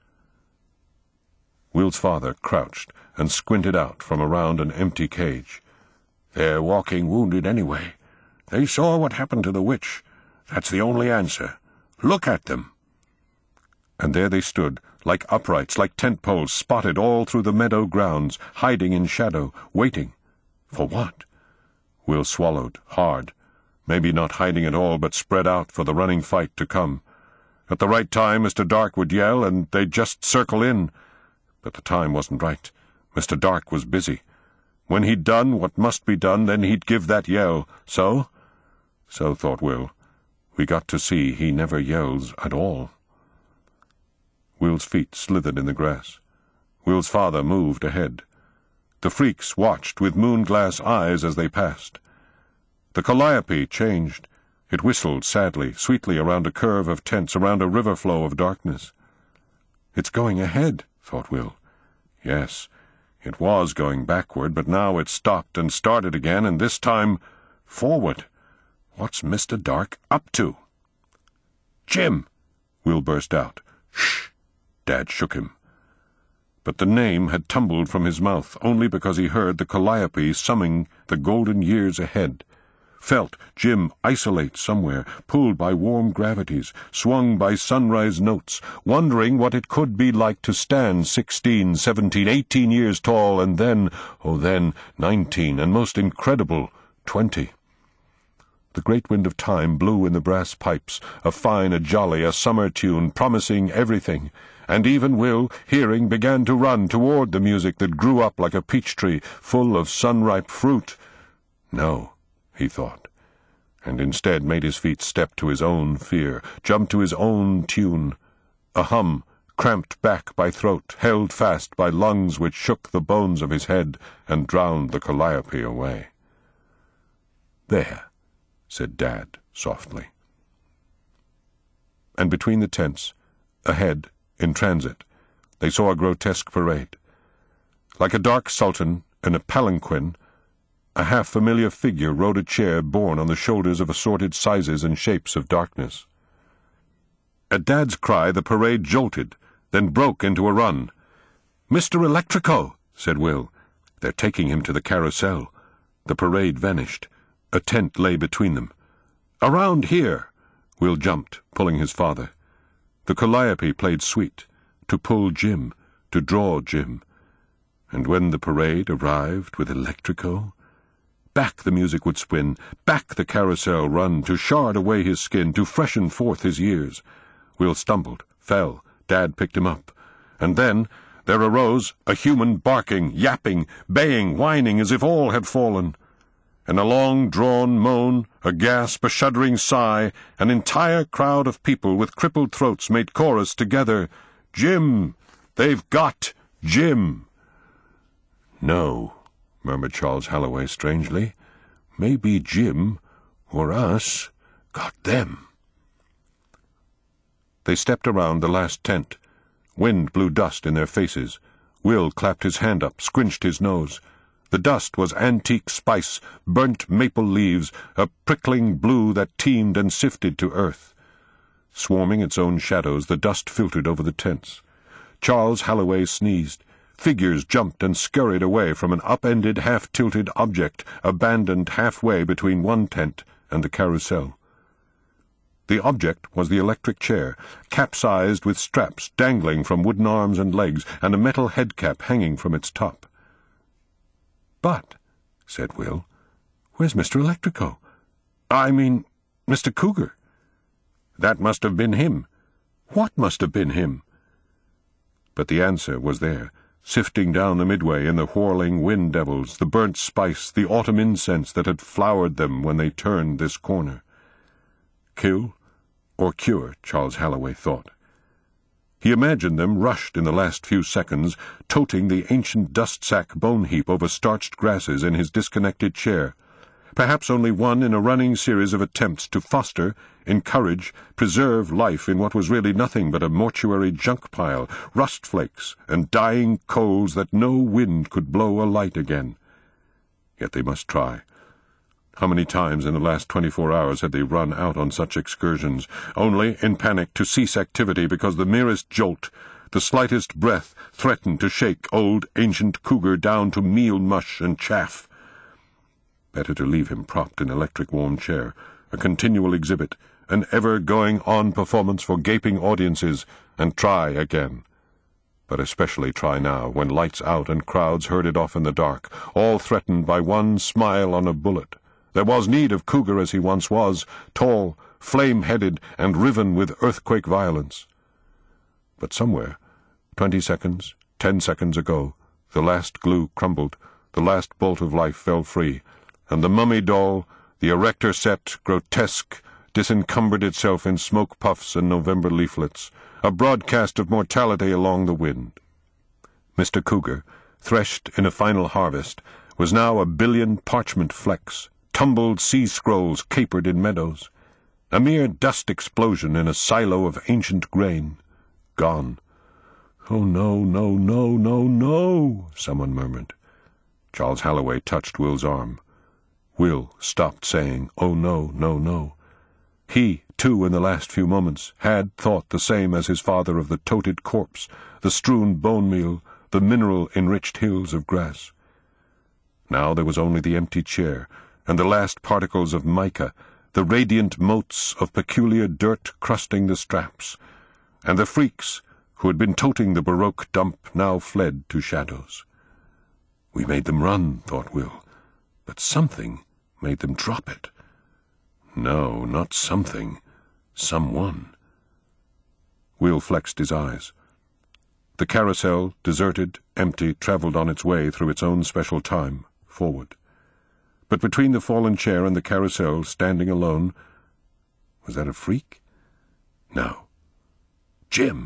Will's father crouched and squinted out from around an empty cage. They're walking wounded anyway. They saw what happened to the witch. That's the only answer. Look at them. And there they stood, like uprights, like tent poles, spotted all through the meadow grounds, hiding in shadow, waiting. For what? Will swallowed, hard. Maybe not hiding at all, but spread out for the running fight to come. At the right time, Mister Dark would yell, and they'd just circle in. But the time wasn't right. Mister Dark was busy. When he'd done what must be done, then he'd give that yell. So? So, thought Will. We got to see he never yells at all. Will's feet slithered in the grass. Will's father moved ahead. The freaks watched with moon-glass eyes as they passed. The Calliope changed. It whistled sadly, sweetly around a curve of tents, around a river flow of darkness. It's going ahead, thought Will. Yes, it was going backward, but now it stopped and started again, and this time forward. What's Mister Dark up to? Jim! Will burst out. Shh! Dad shook him. But the name had tumbled from his mouth only because he heard the Calliope summing the golden years ahead. Felt Jim isolate somewhere, pulled by warm gravities, swung by sunrise notes, wondering what it could be like to stand sixteen, seventeen, eighteen years tall, and then, oh then, nineteen, and most incredible, twenty. The great wind of time blew in the brass pipes, a fine, a jolly, a summer tune, promising everything, and even Will, hearing, began to run toward the music that grew up like a peach tree, full of sun-ripe fruit. No, he thought, and instead made his feet step to his own fear, jump to his own tune, a hum, cramped back by throat, held fast by lungs which shook the bones of his head and drowned the Calliope away. There, said Dad softly. And between the tents, ahead, in transit, they saw a grotesque parade. Like a dark sultan in a palanquin, a half-familiar figure rode a chair borne on the shoulders of assorted sizes and shapes of darkness. At Dad's cry, the parade jolted, then broke into a run. "Mister Electrico," said Will. "They're taking him to the carousel." The parade vanished. A tent lay between them. "Around here!" Will jumped, pulling his father. The Calliope played sweet, to pull Jim, to draw Jim. And when the parade arrived with Electrico, back the music would spin, back the carousel run, to shard away his skin, to freshen forth his years. Will stumbled, fell, Dad picked him up. And then there arose a human barking, yapping, baying, whining as if all had fallen. And a long-drawn moan, a gasp, a shuddering sigh, an entire crowd of people with crippled throats made chorus together. "Jim! They've got Jim!" "No," murmured Charles Halloway strangely. "Maybe Jim, or us, got them." They stepped around the last tent. Wind blew dust in their faces. Will clapped his hand up, squinched his nose. The dust was antique spice, burnt maple leaves, a prickling blue that teemed and sifted to earth. Swarming its own shadows, the dust filtered over the tents. Charles Halloway sneezed. Figures jumped and scurried away from an upended, half-tilted object abandoned halfway between one tent and the carousel. The object was the electric chair, capsized with straps dangling from wooden arms and legs, and a metal head cap hanging from its top. "But," said Will, "where's Mister Electrico? I mean, Mister Cougar." That must have been him. What must have been him? But the answer was there, sifting down the midway in the whirling wind devils, the burnt spice, the autumn incense that had flowered them when they turned this corner. Kill or cure, Charles Halloway thought. He imagined them rushed in the last few seconds, toting the ancient dust-sack bone-heap over starched grasses in his disconnected chair, perhaps only one in a running series of attempts to foster, encourage, preserve life in what was really nothing but a mortuary junk pile, rust flakes and dying coals that no wind could blow alight again. Yet they must try. How many times in the last twenty-four hours had they run out on such excursions, only, in panic, to cease activity because the merest jolt, the slightest breath, threatened to shake old ancient Cougar down to meal mush and chaff? Better to leave him propped in electric warm chair, a continual exhibit, an ever-going-on performance for gaping audiences, and try again. But especially try now, when lights out and crowds herded off in the dark, all threatened by one smile on a bullet. There was need of Cougar as he once was, tall, flame-headed, and riven with earthquake violence. But somewhere, twenty seconds, ten seconds ago, the last glue crumbled, the last bolt of life fell free, and the mummy doll, the erector set, grotesque, disencumbered itself in smoke puffs and November leaflets, a broadcast of mortality along the wind. Mister Cougar, threshed in a final harvest, was now a billion parchment flecks, tumbled sea scrolls capered in meadows, a mere dust explosion in a silo of ancient grain. Gone. "Oh, no, no, no, no, no," someone murmured. Charles Halloway touched Will's arm. Will stopped saying, "Oh, no, no, no." He, too, in the last few moments, had thought the same as his father of the toted corpse, the strewn bone meal, the mineral-enriched hills of grass. Now there was only the empty chair, and the last particles of mica, the radiant motes of peculiar dirt crusting the straps, and the freaks who had been toting the Baroque dump now fled to shadows. We made them run, thought Will, but something made them drop it. No, not something. Someone. Will flexed his eyes. The carousel, deserted, empty, traveled on its way through its own special time, forward. But between the fallen chair and the carousel, standing alone, was that a freak? No. Jim!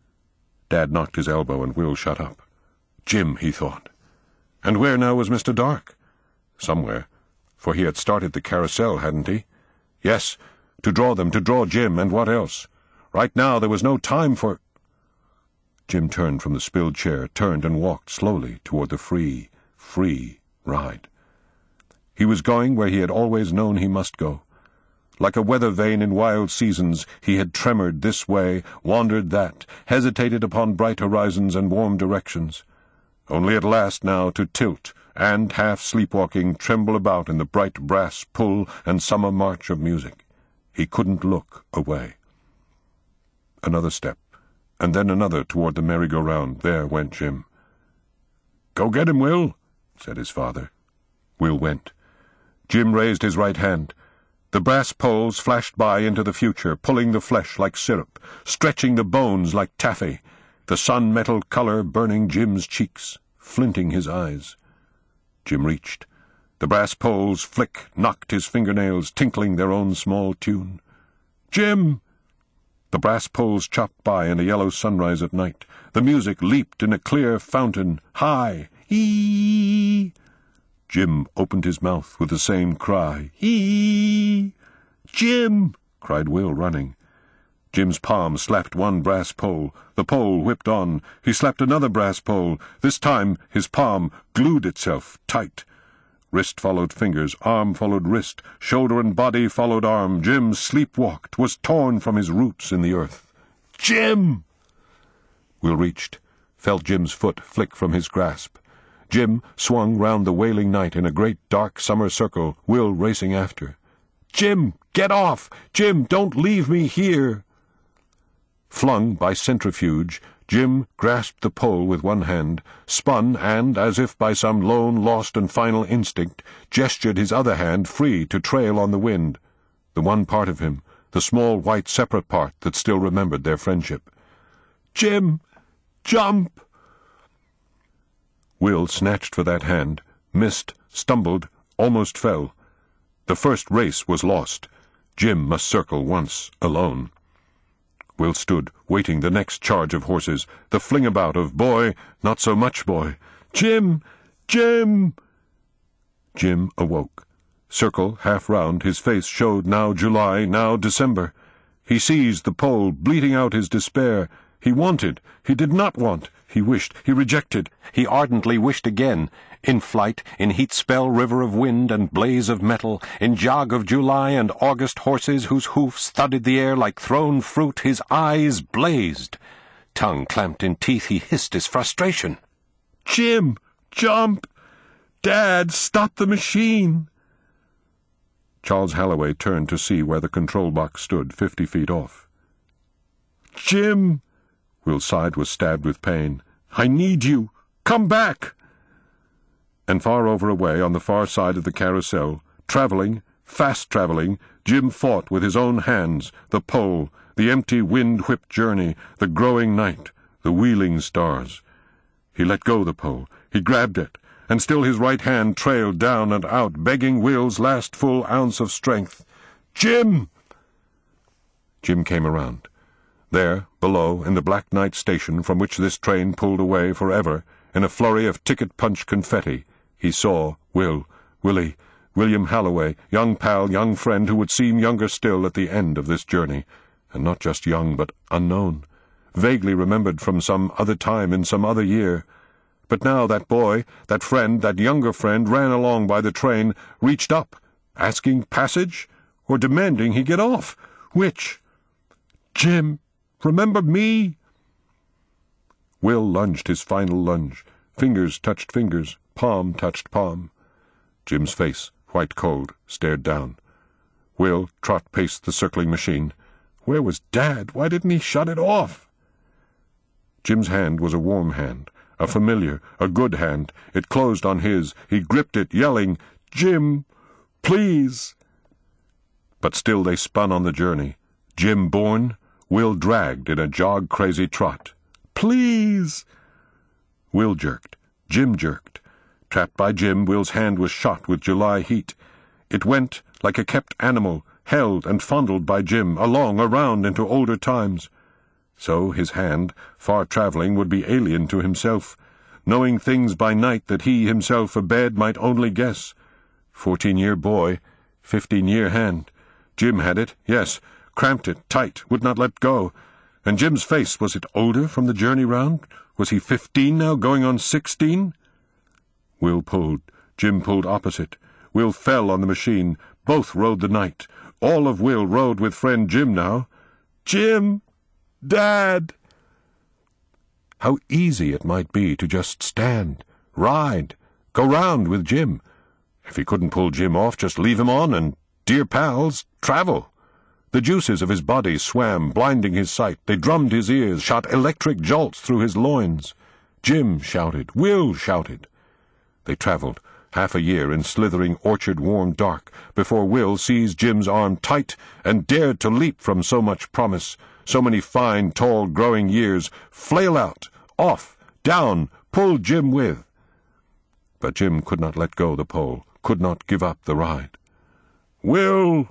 Dad knocked his elbow and Will shut up. Jim, he thought. And where now was Mister Dark? Somewhere, for he had started the carousel, hadn't he? Yes, to draw them, to draw Jim, and what else? Right now there was no time for... Jim turned from the spilled chair, turned and walked slowly toward the free, free ride. He was going where he had always known he must go. Like a weather vane in wild seasons, he had tremored this way, wandered that, hesitated upon bright horizons and warm directions, only at last now to tilt, and, half sleepwalking, tremble about in the bright brass pull and summer march of music. He couldn't look away. Another step, and then another toward the merry-go-round. There went Jim. "Go get him, Will," said his father. Will went. Jim raised his right hand. The brass poles flashed by into the future, pulling the flesh like syrup, stretching the bones like taffy, the sun-metal color burning Jim's cheeks, flinting his eyes. Jim reached. The brass poles flick knocked his fingernails, tinkling their own small tune. "Jim!" The brass poles chopped by in a yellow sunrise at night. The music leaped in a clear fountain, high. Hee! Jim opened his mouth with the same cry. Hee! "Jim!" cried Will, running. Jim's palm slapped one brass pole. The pole whipped on. He slapped another brass pole. This time his palm glued itself tight. Wrist followed fingers, arm followed wrist, shoulder and body followed arm. Jim sleepwalked, was torn from his roots in the earth. "Jim!" Will reached, felt Jim's foot flick from his grasp. Jim swung round the wailing night in a great dark summer circle, Will racing after. "Jim, get off! Jim, don't leave me here!" Flung by centrifuge, Jim grasped the pole with one hand, spun and, as if by some lone, lost and final instinct, gestured his other hand free to trail on the wind, the one part of him, the small white separate part that still remembered their friendship. "Jim, jump!" Will snatched for that hand, missed, stumbled, almost fell. The first race was lost. Jim must circle once, alone. Will stood, waiting the next charge of horses, the fling-about of boy, not so much boy. "Jim! Jim!" Jim awoke. Circle, half round, his face showed now July, now December. He seized the pole, bleating out his despair. He wanted, he did not want, he wished, he rejected, he ardently wished again, in flight, in heat-spell river of wind and blaze of metal, in jog of July and August horses whose hoofs thudded the air like thrown fruit, his eyes blazed. Tongue clamped in teeth, he hissed his frustration. "Jim, jump! Dad, stop the machine!" Charles Halloway turned to see where the control box stood, fifty feet off. "Jim!" Will's side was stabbed with pain. "I need you! Come back!" And far over away, on the far side of the carousel, traveling, fast traveling, Jim fought with his own hands, the pole, the empty wind-whipped journey, the growing night, the wheeling stars. He let go the pole, he grabbed it, and still his right hand trailed down and out, begging Will's last full ounce of strength. "Jim!" Jim came around. There, below, in the black night station from which this train pulled away forever, in a flurry of ticket-punch confetti, he saw Will, Willie, William Halloway, young pal, young friend who would seem younger still at the end of this journey, and not just young but unknown, vaguely remembered from some other time in some other year. But now that boy, that friend, that younger friend ran along by the train, reached up, asking passage, or demanding he get off. Which? "Jim! Remember me?" Will lunged his final lunge. Fingers touched fingers, palm touched palm. Jim's face, white cold, stared down. Will trot-paced the circling machine. Where was Dad? Why didn't he shut it off? Jim's hand was a warm hand, a familiar, a good hand. It closed on his. He gripped it, yelling, "Jim, please!" But still they spun on the journey. Jim borne, Will dragged in a jog-crazy trot. "Please!" Will jerked. Jim jerked. Trapped by Jim, Will's hand was shot with July heat. It went, like a kept animal, held and fondled by Jim, along, around into older times. So his hand, far travelling, would be alien to himself, knowing things by night that he himself abed might only guess. Fourteen-year boy, fifteen-year hand. Jim had it, yes, cramped it tight, would not let go. And Jim's face, was it older from the journey round? Was he fifteen now, going on sixteen? Will pulled. Jim pulled opposite. Will fell on the machine. Both rode the night. All of Will rode with friend Jim now. "Jim! Dad!" How easy it might be to just stand, ride, go round with Jim. If he couldn't pull Jim off, just leave him on and, dear pals, travel. The juices of his body swam, blinding his sight. They drummed his ears, shot electric jolts through his loins. Jim shouted. Will shouted. They travelled, half a year in slithering orchard-warm dark, before Will seized Jim's arm tight and dared to leap from so much promise, so many fine, tall, growing years, flail out, off, down, pull Jim with. But Jim could not let go the pole, could not give up the ride. "Will!"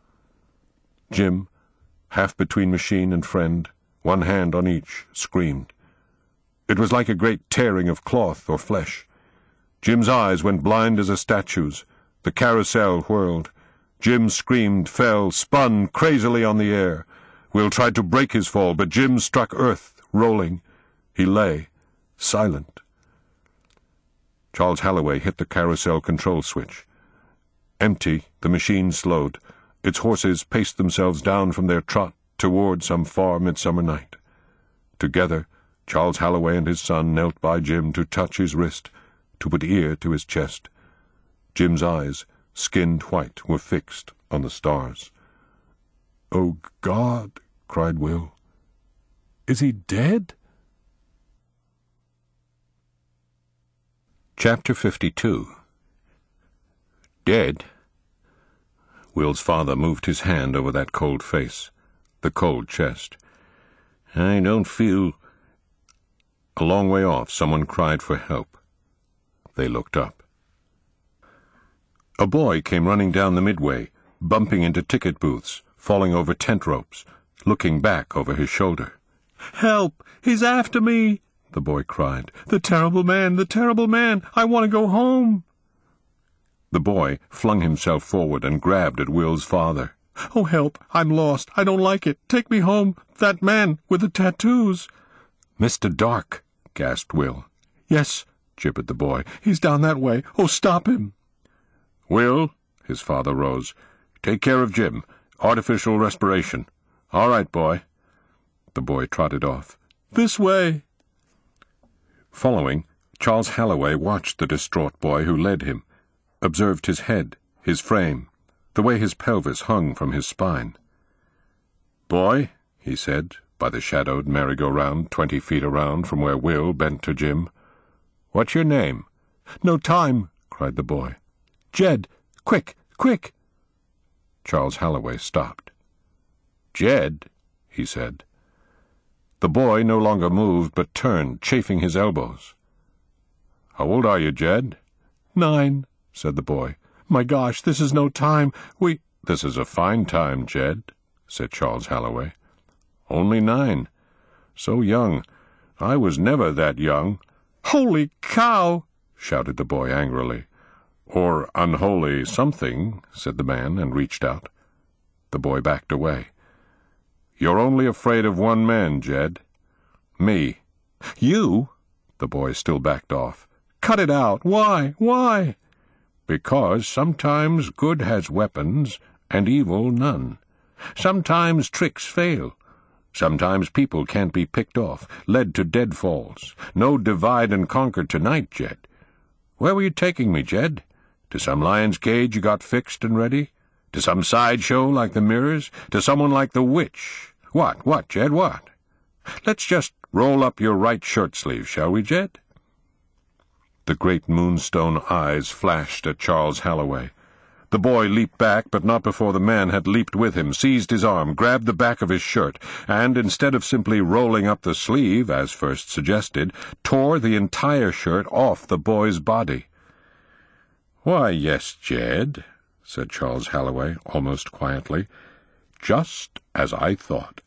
Jim, half between machine and friend, one hand on each, screamed. It was like a great tearing of cloth or flesh. Jim's eyes went blind as a statue's. The carousel whirled. Jim screamed, fell, spun crazily on the air. Will tried to break his fall, but Jim struck earth, rolling. He lay, silent. Charles Halloway hit the carousel control switch. Empty, the machine slowed. Its horses paced themselves down from their trot toward some far midsummer night. Together, Charles Halloway and his son knelt by Jim to touch his wrist, to put ear to his chest. Jim's eyes, skinned white, were fixed on the stars. "Oh, God," cried Will. "Is he dead?" Chapter fifty-two. Dead? Will's father moved his hand over that cold face, the cold chest. "I don't feel—" A long way off, someone cried for help. They looked up. A boy came running down the midway, bumping into ticket booths, falling over tent ropes, looking back over his shoulder. "Help! He's after me!" the boy cried. "The terrible man! The terrible man! I want to go home!" The boy flung himself forward and grabbed at Will's father. "Oh, help! I'm lost! I don't like it! Take me home! That man with the tattoos!" "Mister Dark!" gasped Will. "Yes," gibbered the boy. "He's down that way. Oh, stop him!" "Will," his father rose, "take care of Jim. Artificial respiration. All right, boy." The boy trotted off. "This way." Following, Charles Halloway watched the distraught boy who led him, observed his head, his frame, the way his pelvis hung from his spine. "Boy," he said, by the shadowed merry-go-round twenty feet around from where Will bent to Jim, "what's your name?" "No time," cried the boy. "Jed! Quick! Quick!" Charles Halloway stopped. "Jed?" he said. The boy no longer moved, but turned, chafing his elbows. "How old are you, Jed?" "Nine," said the boy. "My gosh, this is no time. We—" "This is a fine time, Jed," said Charles Halloway. "Only nine. So young. I was never that young." "Holy cow!" shouted the boy angrily. "Or unholy something," said the man, and reached out. The boy backed away. "You're only afraid of one man, Jed. Me." "You?" The boy still backed off. "Cut it out. Why? Why?" "Because sometimes good has weapons, and evil none. Sometimes tricks fail. Sometimes people can't be picked off, led to deadfalls. No divide and conquer tonight, Jed. Where were you taking me, Jed? To some lion's cage you got fixed and ready? To some sideshow like the mirrors? To someone like the witch? What, what, Jed, what? Let's just roll up your right shirt sleeve, shall we, Jed?" The great moonstone eyes flashed at Charles Halloway. The boy leaped back, but not before the man had leaped with him, seized his arm, grabbed the back of his shirt, and, instead of simply rolling up the sleeve, as first suggested, tore the entire shirt off the boy's body. "Why, yes, Jed," said Charles Halloway, almost quietly. "Just as I thought."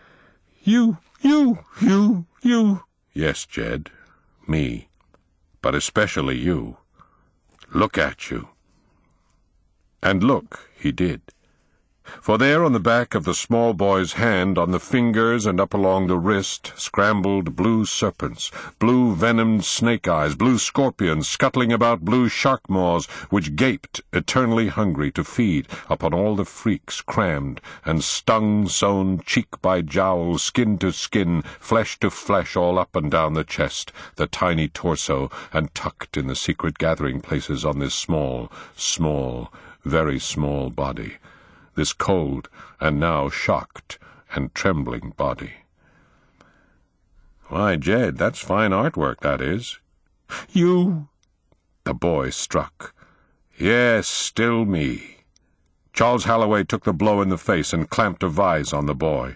"You, you, you, you—" "Yes, Jed, me. But especially you. Look at you." And look he did. For there on the back of the small boy's hand, on the fingers and up along the wrist, scrambled blue serpents, blue venomed snake eyes, blue scorpions scuttling about blue shark maws, which gaped, eternally hungry to feed upon all the freaks crammed and stung, sewn cheek by jowl, skin to skin, flesh to flesh, all up and down the chest, the tiny torso, and tucked in the secret gathering places on this small, small, very small body. This cold, and now shocked and trembling body. "Why, Jed, that's fine artwork, that is." "You—" The boy struck. "Yes, still me." Charles Halloway took the blow in the face and clamped a vise on the boy.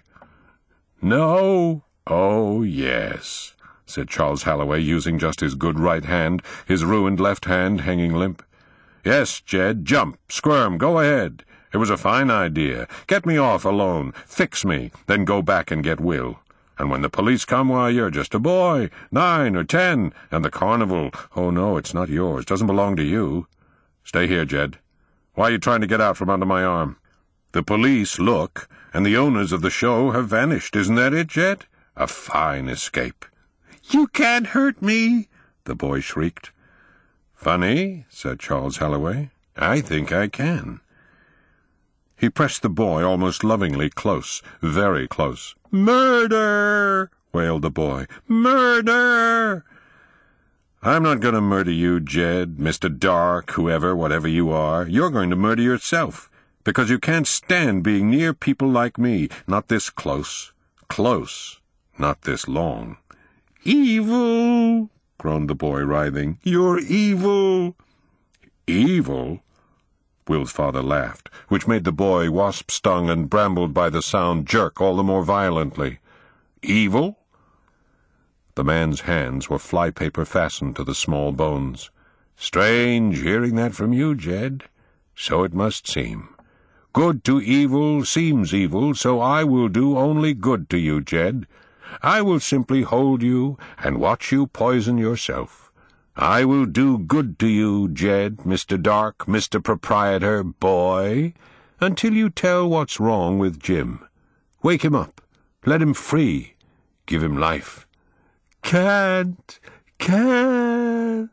"No." "Oh, yes," said Charles Halloway, using just his good right hand, his ruined left hand hanging limp. "Yes, Jed, jump, squirm, go ahead. It was a fine idea. Get me off alone, fix me, then go back and get Will. And when the police come, why, you're just a boy, nine or ten, and the carnival, oh no, it's not yours, doesn't belong to you. Stay here, Jed. Why are you trying to get out from under my arm? The police look, and the owners of the show have vanished. Isn't that it, Jed? A fine escape." "You can't hurt me," the boy shrieked. "Funny," said Charles Halloway. "I think I can." He pressed the boy almost lovingly close, very close. "Murder!" wailed the boy. "Murder!" "I'm not going to murder you, Jed, Mister Dark, whoever, whatever you are. You're going to murder yourself, because you can't stand being near people like me, not this close. Close, not this long." "Evil!" groaned the boy, writhing. "You're evil!" "Evil?" Will's father laughed, which made the boy, wasp-stung and brambled by the sound, jerk all the more violently. "Evil?" The man's hands were flypaper fastened to the small bones. "Strange hearing that from you, Jed. So it must seem. Good to evil seems evil, so I will do only good to you, Jed. I will simply hold you and watch you poison yourself. I will do good to you, Jed, Mister Dark, Mister Proprietor, boy, until you tell what's wrong with Jim. Wake him up. Let him free. Give him life." "Can't, can't."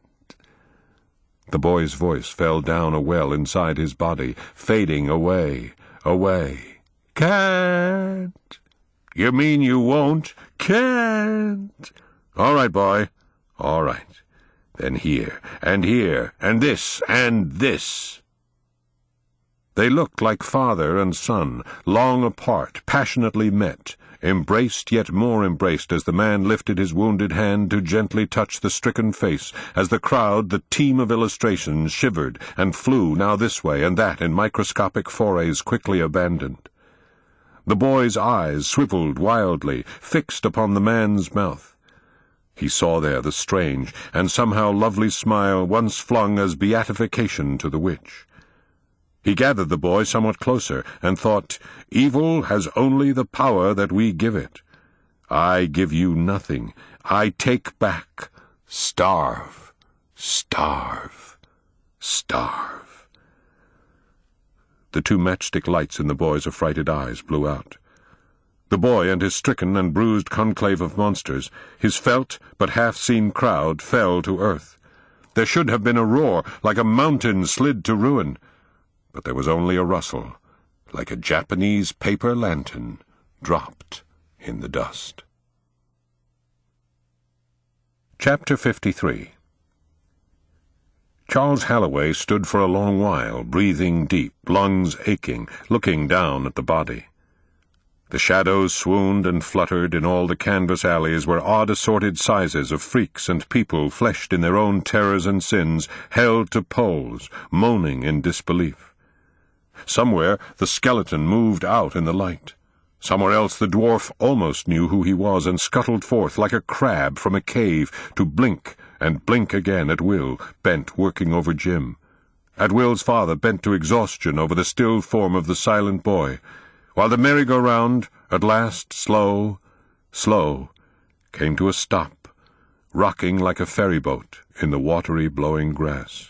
The boy's voice fell down a well inside his body, fading away, away. "Can't." "You mean you won't?" "Can't." "All right, boy. All right. Then here, and here, and this, and this." They looked like father and son, long apart, passionately met, embraced yet more embraced as the man lifted his wounded hand to gently touch the stricken face, as the crowd, the team of illustrations, shivered and flew now this way and that in microscopic forays quickly abandoned. The boy's eyes swiveled wildly, fixed upon the man's mouth. He saw there the strange and somehow lovely smile once flung as beatification to the witch. He gathered the boy somewhat closer, and thought, "Evil has only the power that we give it. I give you nothing. I take back. Starve, starve, starve." The two matchstick lights in the boy's affrighted eyes blew out. The boy and his stricken and bruised conclave of monsters, his felt but half-seen crowd, fell to earth. There should have been a roar, like a mountain slid to ruin. But there was only a rustle, like a Japanese paper lantern dropped in the dust. Chapter fifty-three. Charles Halloway stood for a long while, breathing deep, lungs aching, looking down at the body. The shadows swooned and fluttered in all the canvas alleys where odd assorted sizes of freaks and people, fleshed in their own terrors and sins, held to poles, moaning in disbelief. Somewhere the skeleton moved out in the light. Somewhere else the dwarf almost knew who he was and scuttled forth like a crab from a cave to blink and blink again at Will, bent working over Jim. At Will's father, bent to exhaustion over the still form of the silent boy, while the merry-go-round, at last, slow, slow, came to a stop, rocking like a ferry-boat in the watery blowing grass.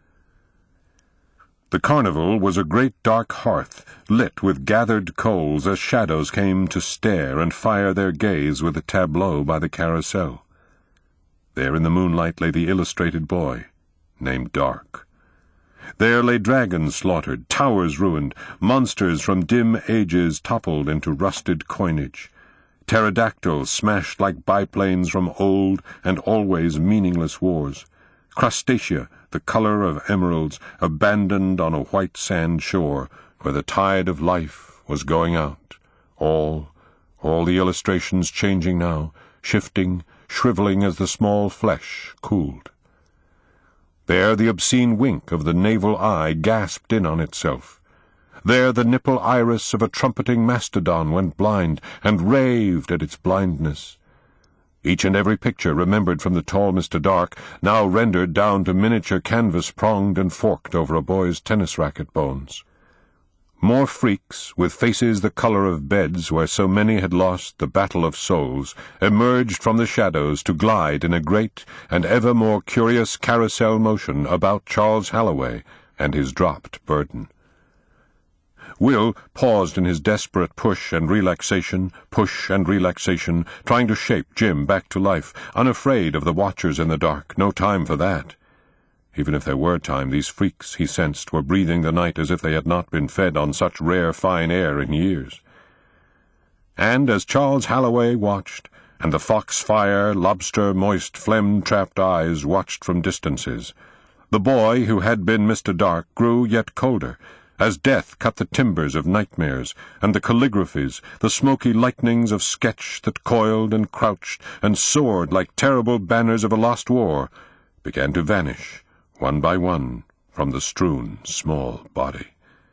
The carnival was a great dark hearth, lit with gathered coals as shadows came to stare and fire their gaze with a tableau by the carousel. There in the moonlight lay the illustrated boy, named Dark. There lay dragons slaughtered, towers ruined, monsters from dim ages toppled into rusted coinage, pterodactyls smashed like biplanes from old and always meaningless wars, crustacea, the color of emeralds, abandoned on a white sand shore where the tide of life was going out, all, all the illustrations changing now, shifting, shriveling as the small flesh cooled. There the obscene wink of the navel eye gasped in on itself. There the nipple iris of a trumpeting mastodon went blind and raved at its blindness. Each and every picture remembered from the tall Mister Dark, now rendered down to miniature canvas pronged and forked over a boy's tennis racket bones. More freaks, with faces the color of beds where so many had lost the battle of souls, emerged from the shadows to glide in a great and ever more curious carousel motion about Charles Halloway and his dropped burden. Will paused in his desperate push and relaxation, push and relaxation, trying to shape Jim back to life, unafraid of the watchers in the dark. No time for that. Even if there were time, these freaks, he sensed, were breathing the night as if they had not been fed on such rare fine air in years. And as Charles Halloway watched, and the fox-fire, lobster-moist, phlegm-trapped eyes watched from distances, the boy who had been Mister Dark grew yet colder, as death cut the timbers of nightmares, and the calligraphies, the smoky lightnings of sketch that coiled and crouched and soared like terrible banners of a lost war, began to vanish, one by one, from the strewn, small body.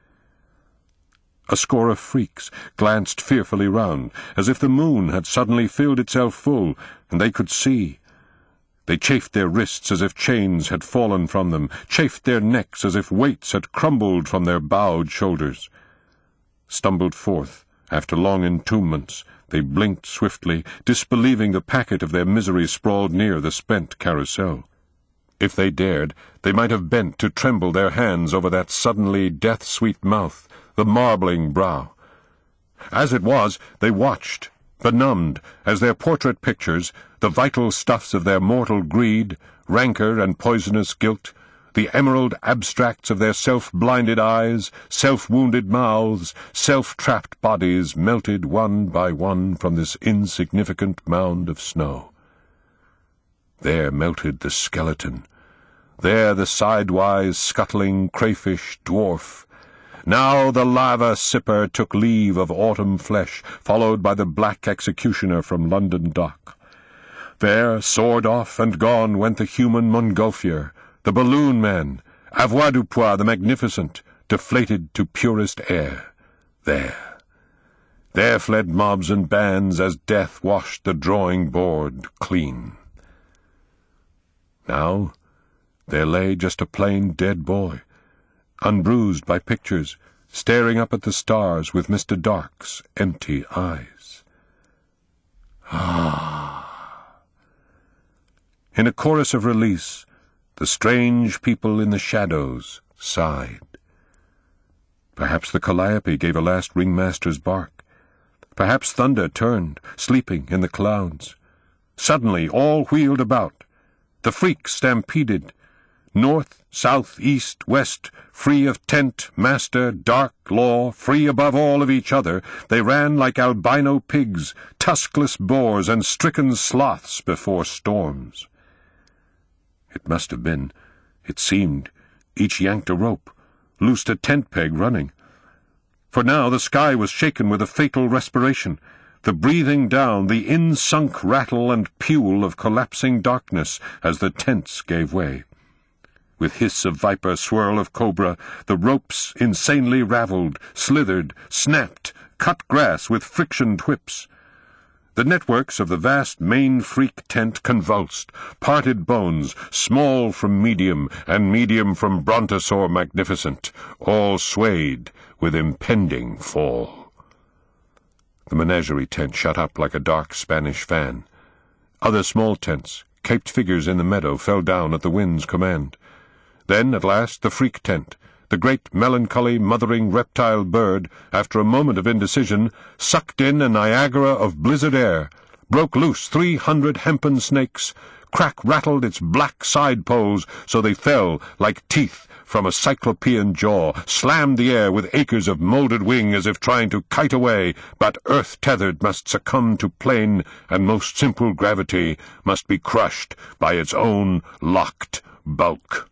A score of freaks glanced fearfully round, as if the moon had suddenly filled itself full, and they could see. They chafed their wrists as if chains had fallen from them, chafed their necks as if weights had crumbled from their bowed shoulders. Stumbled forth, after long entombments, they blinked swiftly, disbelieving the packet of their misery sprawled near the spent carousel. If they dared, they might have bent to tremble their hands over that suddenly death-sweet mouth, the marbling brow. As it was, they watched, benumbed, as their portrait pictures, the vital stuffs of their mortal greed, rancor and poisonous guilt, the emerald abstracts of their self-blinded eyes, self-wounded mouths, self-trapped bodies melted one by one from this insignificant mound of snow. There melted the skeleton, there the sidewise scuttling crayfish dwarf. Now the lava-sipper took leave of autumn flesh, followed by the black executioner from London dock. There, soared off and gone, went the human Montgolfier, the balloon man, Avoirdupois the magnificent, deflated to purest air. There. There fled mobs and bands as death washed the drawing-board clean. Now, there lay just a plain dead boy, unbruised by pictures, staring up at the stars with Mister Dark's empty eyes. Ah! In a chorus of release, the strange people in the shadows sighed. Perhaps the calliope gave a last ringmaster's bark. Perhaps thunder turned, sleeping in the clouds. Suddenly all wheeled about. The freaks stampeded. North, south, east, west, free of tent, master, dark, law, free above all of each other, they ran like albino pigs, tuskless boars, and stricken sloths before storms. It must have been, it seemed, each yanked a rope, loosed a tent peg running. For now the sky was shaken with a fatal respiration, the breathing down, the in-sunk rattle and pewel of collapsing darkness as the tents gave way. With hiss of viper, swirl of cobra, the ropes insanely raveled, slithered, snapped, cut grass with frictioned whips. The networks of the vast main freak tent convulsed, parted bones, small from medium, and medium from brontosaur magnificent, all swayed with impending fall. The menagerie tent shut up like a dark Spanish fan. Other small tents, caped figures in the meadow, fell down at the wind's command. Then, at last, the freak tent, the great melancholy mothering reptile bird, after a moment of indecision, sucked in a Niagara of blizzard air, broke loose three hundred hempen snakes, crack-rattled its black side poles so they fell like teeth from a cyclopean jaw, slammed the air with acres of molded wing as if trying to kite away, but earth-tethered must succumb to plain and most simple gravity, must be crushed by its own locked bulk.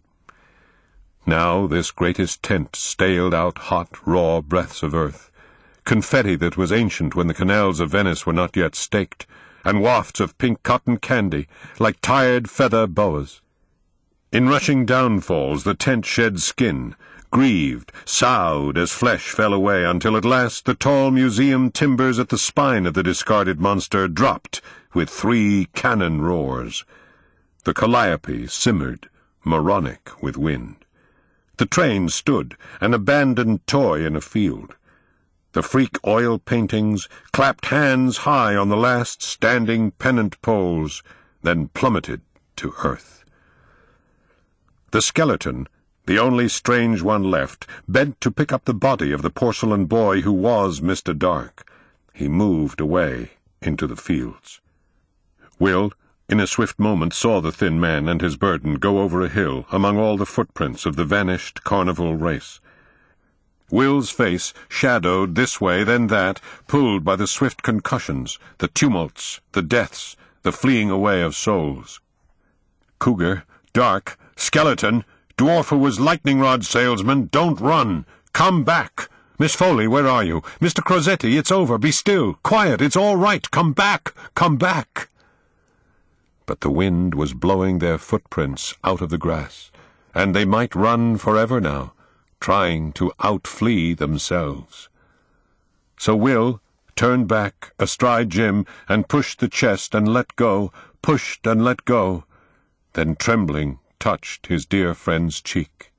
Now this greatest tent staled out hot, raw breaths of earth, confetti that was ancient when the canals of Venice were not yet staked, and wafts of pink cotton candy, like tired feather boas. In rushing downfalls the tent shed skin, grieved, soughed as flesh fell away, until at last the tall museum timbers at the spine of the discarded monster dropped with three cannon roars. The calliope simmered, moronic with wind. The train stood, an abandoned toy in a field. The freak oil paintings clapped hands high on the last standing pennant poles, then plummeted to earth. The skeleton, the only strange one left, bent to pick up the body of the porcelain boy who was Mister Dark. He moved away into the fields. Will, in a swift moment, saw the thin man and his burden go over a hill among all the footprints of the vanished carnival race. Will's face shadowed this way, then that, pulled by the swift concussions, the tumults, the deaths, the fleeing away of souls. Cougar, Dark, Skeleton, Dwarf who was lightning rod salesman, don't run! Come back! Miss Foley, where are you? Mister Crosetti, it's over, be still, quiet, it's all right, come back, come back! But the wind was blowing their footprints out of the grass, and they might run forever now, trying to outflee themselves. So Will turned back astride Jim and pushed the chest and let go, pushed and let go, then trembling touched his dear friend's cheek.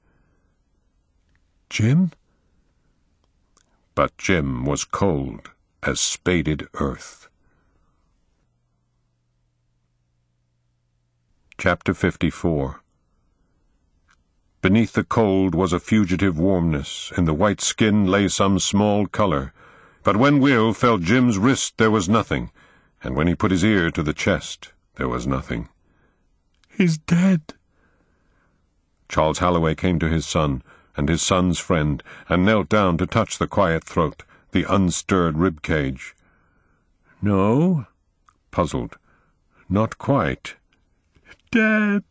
Jim? But Jim was cold as spaded earth. Chapter fifty-four. Beneath the cold was a fugitive warmness, in the white skin lay some small colour, but when Will felt Jim's wrist there was nothing, and when he put his ear to the chest there was nothing. He's dead. Charles Halloway came to his son, and his son's friend, and knelt down to touch the quiet throat, the unstirred rib cage. No, puzzled, not quite. Dead.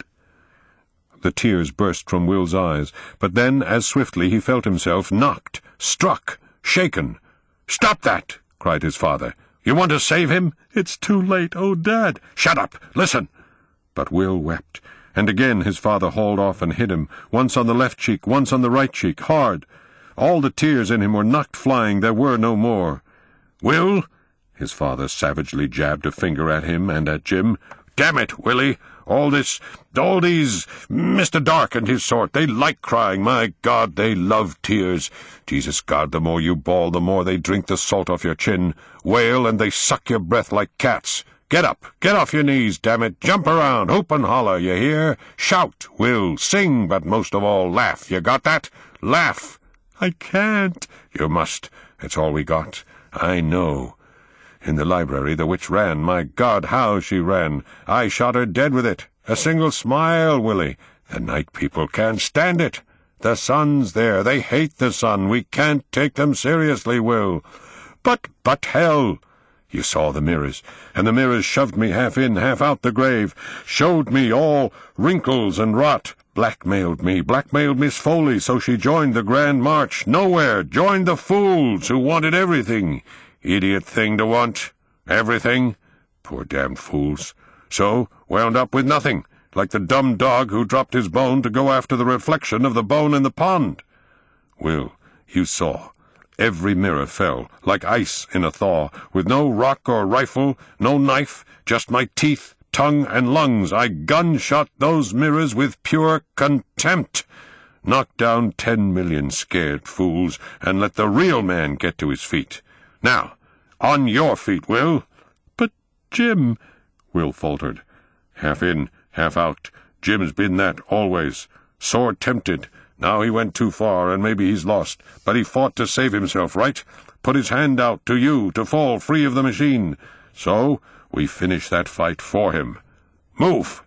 The tears burst from Will's eyes, but then, as swiftly, he felt himself knocked, struck, shaken. "Stop that!" cried his father. "You want to save him? It's too late. Oh, Dad!" "Shut up! Listen!" But Will wept, and again his father hauled off and hit him, once on the left cheek, once on the right cheek, hard. All the tears in him were knocked flying, there were no more. "Will!" His father savagely jabbed a finger at him and at Jim. "Damn it, Willie! All this, all these, Mister Dark and his sort, they like crying. My God, they love tears. Jesus God, the more you bawl, the more they drink the salt off your chin, wail, and they suck your breath like cats. Get up, get off your knees, damn it, jump around, hoop and holler, you hear? Shout, Will, sing, but most of all, laugh. You got that? Laugh." "I can't." "You must. It's all we got. I know. In the library the witch ran. My God, how she ran! I shot her dead with it. A single smile, Willie. The night people can't stand it. The sun's there. They hate the sun. We can't take them seriously, Will." But, but hell! You saw the mirrors, and the mirrors shoved me half in, half out the grave, showed me all wrinkles and rot, blackmailed me, blackmailed Miss Foley, so she joined the Grand March. Nowhere, joined the fools who wanted everything. Idiot thing to want. Everything. Poor damned fools. So, wound up with nothing, like the dumb dog who dropped his bone to go after the reflection of the bone in the pond. Will, you saw. Every mirror fell, like ice in a thaw, with no rock or rifle, no knife, just my teeth, tongue, and lungs. I gun-shot those mirrors with pure contempt. Knocked down ten million scared fools, and let the real man get to his feet. Now, on your feet, Will." "But, Jim—" Will faltered. "Half in, half out. Jim's been that, always. Sore tempted. Now he went too far, and maybe he's lost. But he fought to save himself, right? Put his hand out to you, to fall free of the machine. So, we finish that fight for him. Move!"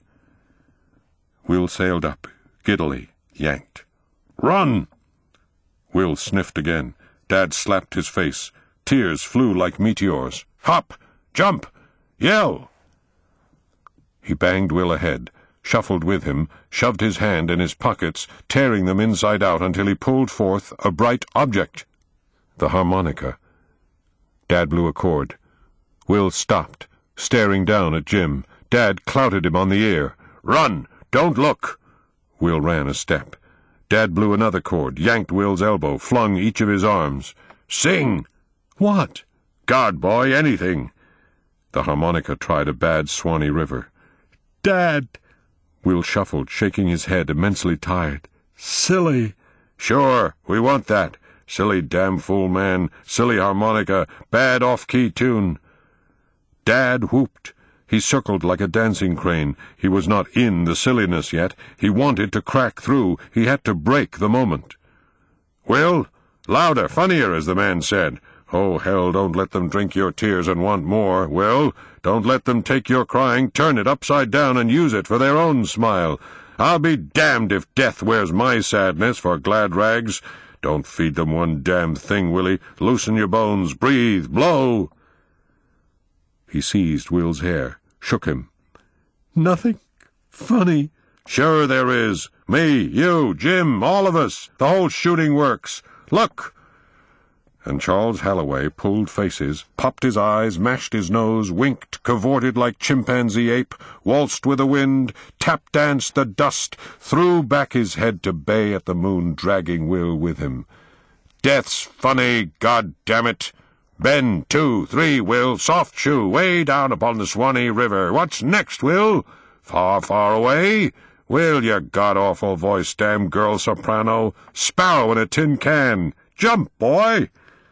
Will sailed up, giddily, yanked. "Run!" Will sniffed again. Dad slapped his face. Tears flew like meteors. "Hop! Jump! Yell!" He banged Will ahead, shuffled with him, shoved his hand in his pockets, tearing them inside out until he pulled forth a bright object. The harmonica. Dad blew a chord. Will stopped, staring down at Jim. Dad clouted him on the ear. "Run! Don't look!" Will ran a step. Dad blew another chord, yanked Will's elbow, flung each of his arms. "Sing!" "What?" "God, boy, anything." The harmonica tried a bad Swanee River. "Dad!" Will shuffled, shaking his head, immensely tired. "Silly." "Sure, we want that. Silly damn fool man, silly harmonica, bad off-key tune." Dad whooped. He circled like a dancing crane. He was not in the silliness yet. He wanted to crack through. He had to break the moment. "Will, louder, funnier," as the man said. "Oh, hell, don't let them drink your tears and want more, Will. Don't let them take your crying, turn it upside down and use it for their own smile. I'll be damned if death wears my sadness for glad rags. Don't feed them one damned thing, Willie. Loosen your bones, breathe, blow." He seized Will's hair, shook him. "Nothing funny." "Sure there is. Me, you, Jim, all of us, the whole shooting works. Look!" And Charles Halloway pulled faces, popped his eyes, mashed his nose, winked, cavorted like chimpanzee ape, waltzed with the wind, tap-danced the dust, threw back his head to bay at the moon, dragging Will with him. "Death's funny, God damn it! Bend, two, three, Will, soft shoe, way down upon the Swanee River. What's next, Will? Far, far away? Will, you god-awful voice, damn girl soprano. Sparrow in a tin can. Jump, boy!"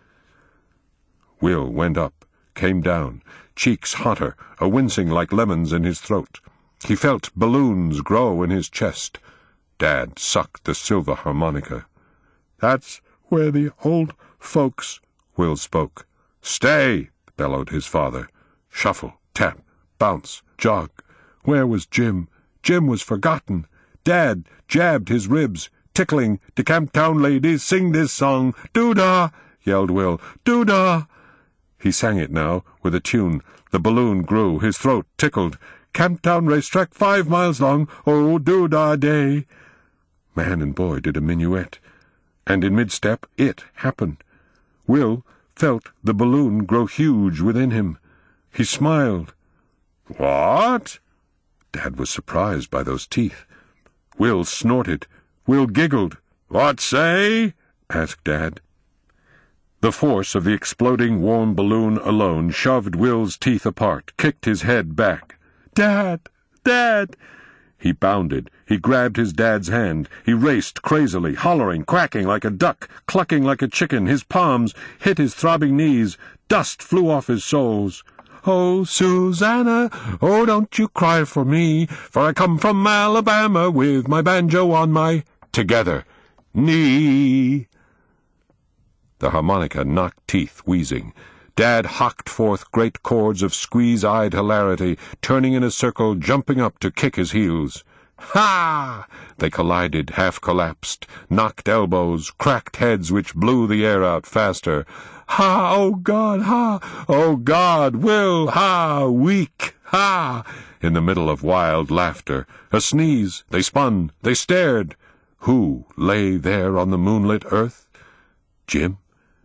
Will went up, came down, cheeks hotter, a wincing like lemons in his throat. He felt balloons grow in his chest. Dad sucked the silver harmonica. "That's where the old folks," Will spoke. "Stay!" bellowed his father. Shuffle, tap, bounce, jog. Where was Jim? Jim was forgotten. Dad jabbed his ribs, tickling. "The Camptown ladies sing this song. Doo-dah!" yelled Will. "Doo-dah!" He sang it now, with a tune. The balloon grew, his throat tickled. "Camptown racetrack five miles long, oh, doo-dah day." Man and boy did a minuet, and in mid-step it happened. Will felt the balloon grow huge within him. He smiled. "What?" Dad was surprised by those teeth. Will snorted. Will giggled. "What say?" asked Dad. The force of the exploding warm balloon alone shoved Will's teeth apart, kicked his head back. "Dad! Dad!" He bounded. He grabbed his dad's hand. He raced crazily, hollering, quacking like a duck, clucking like a chicken. His palms hit his throbbing knees. Dust flew off his soles. "Oh, Susanna, oh, don't you cry for me, for I come from Alabama with my banjo on my—" Together. "Knee." The harmonica knocked teeth, wheezing. Dad hocked forth great chords of squeeze-eyed hilarity, turning in a circle, jumping up to kick his heels. "Ha!" They collided, half-collapsed, knocked elbows, cracked heads which blew the air out faster. "Ha! Oh, God! Ha! Oh, God! Will! Ha! Weak! Ha!" In the middle of wild laughter. A sneeze. They spun. They stared. Who lay there on the moonlit earth? Jim?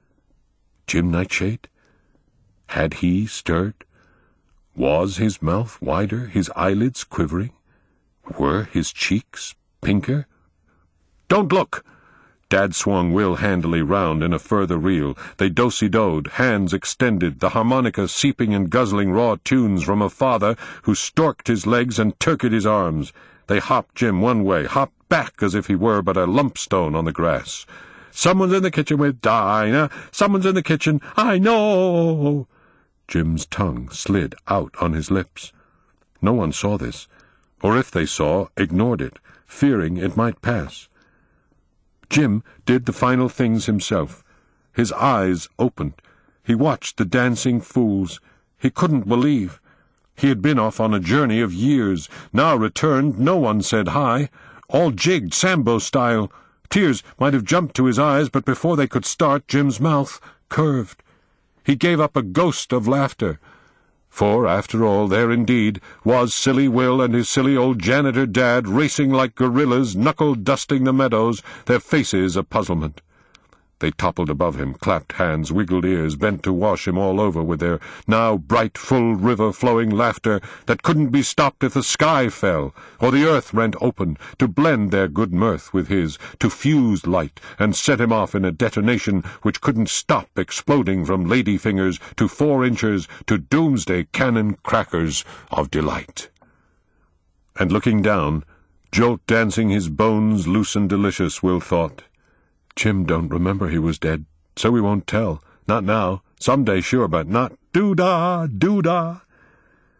Jim Nightshade? Had he stirred? Was his mouth wider, his eyelids quivering? Were his cheeks pinker? "Don't look!" Dad swung Will handily round in a further reel. They do-si-doed, hands extended, the harmonica seeping and guzzling raw tunes from a father who storked his legs and turkeyed his arms. They hopped Jim one way, hopped back as if he were but a lumpstone on the grass. "Someone's in the kitchen with Dinah. Someone's in the kitchen. I know." Jim's tongue slid out on his lips. No one saw this, or if they saw, ignored it, fearing it might pass. Jim did the final things himself. His eyes opened. He watched the dancing fools. He couldn't believe. He had been off on a journey of years. Now returned, no one said hi. All jigged Sambo style. Tears might have jumped to his eyes, but before they could start, Jim's mouth curved. He gave up a ghost of laughter. For, after all, there indeed was silly Will and his silly old janitor Dad racing like gorillas, knuckle-dusting the meadows, their faces a puzzlement. They toppled above him, clapped hands, wiggled ears, bent to wash him all over with their now bright, full river-flowing laughter that couldn't be stopped if the sky fell, or the earth rent open, to blend their good mirth with his, to fuse light and set him off in a detonation which couldn't stop exploding from lady fingers to four inches to doomsday cannon crackers of delight. And looking down, jolt dancing his bones loose and delicious, Will thought, Jim don't remember he was dead, so we won't tell. Not now. Some day, sure, but not doo-dah, doo-dah.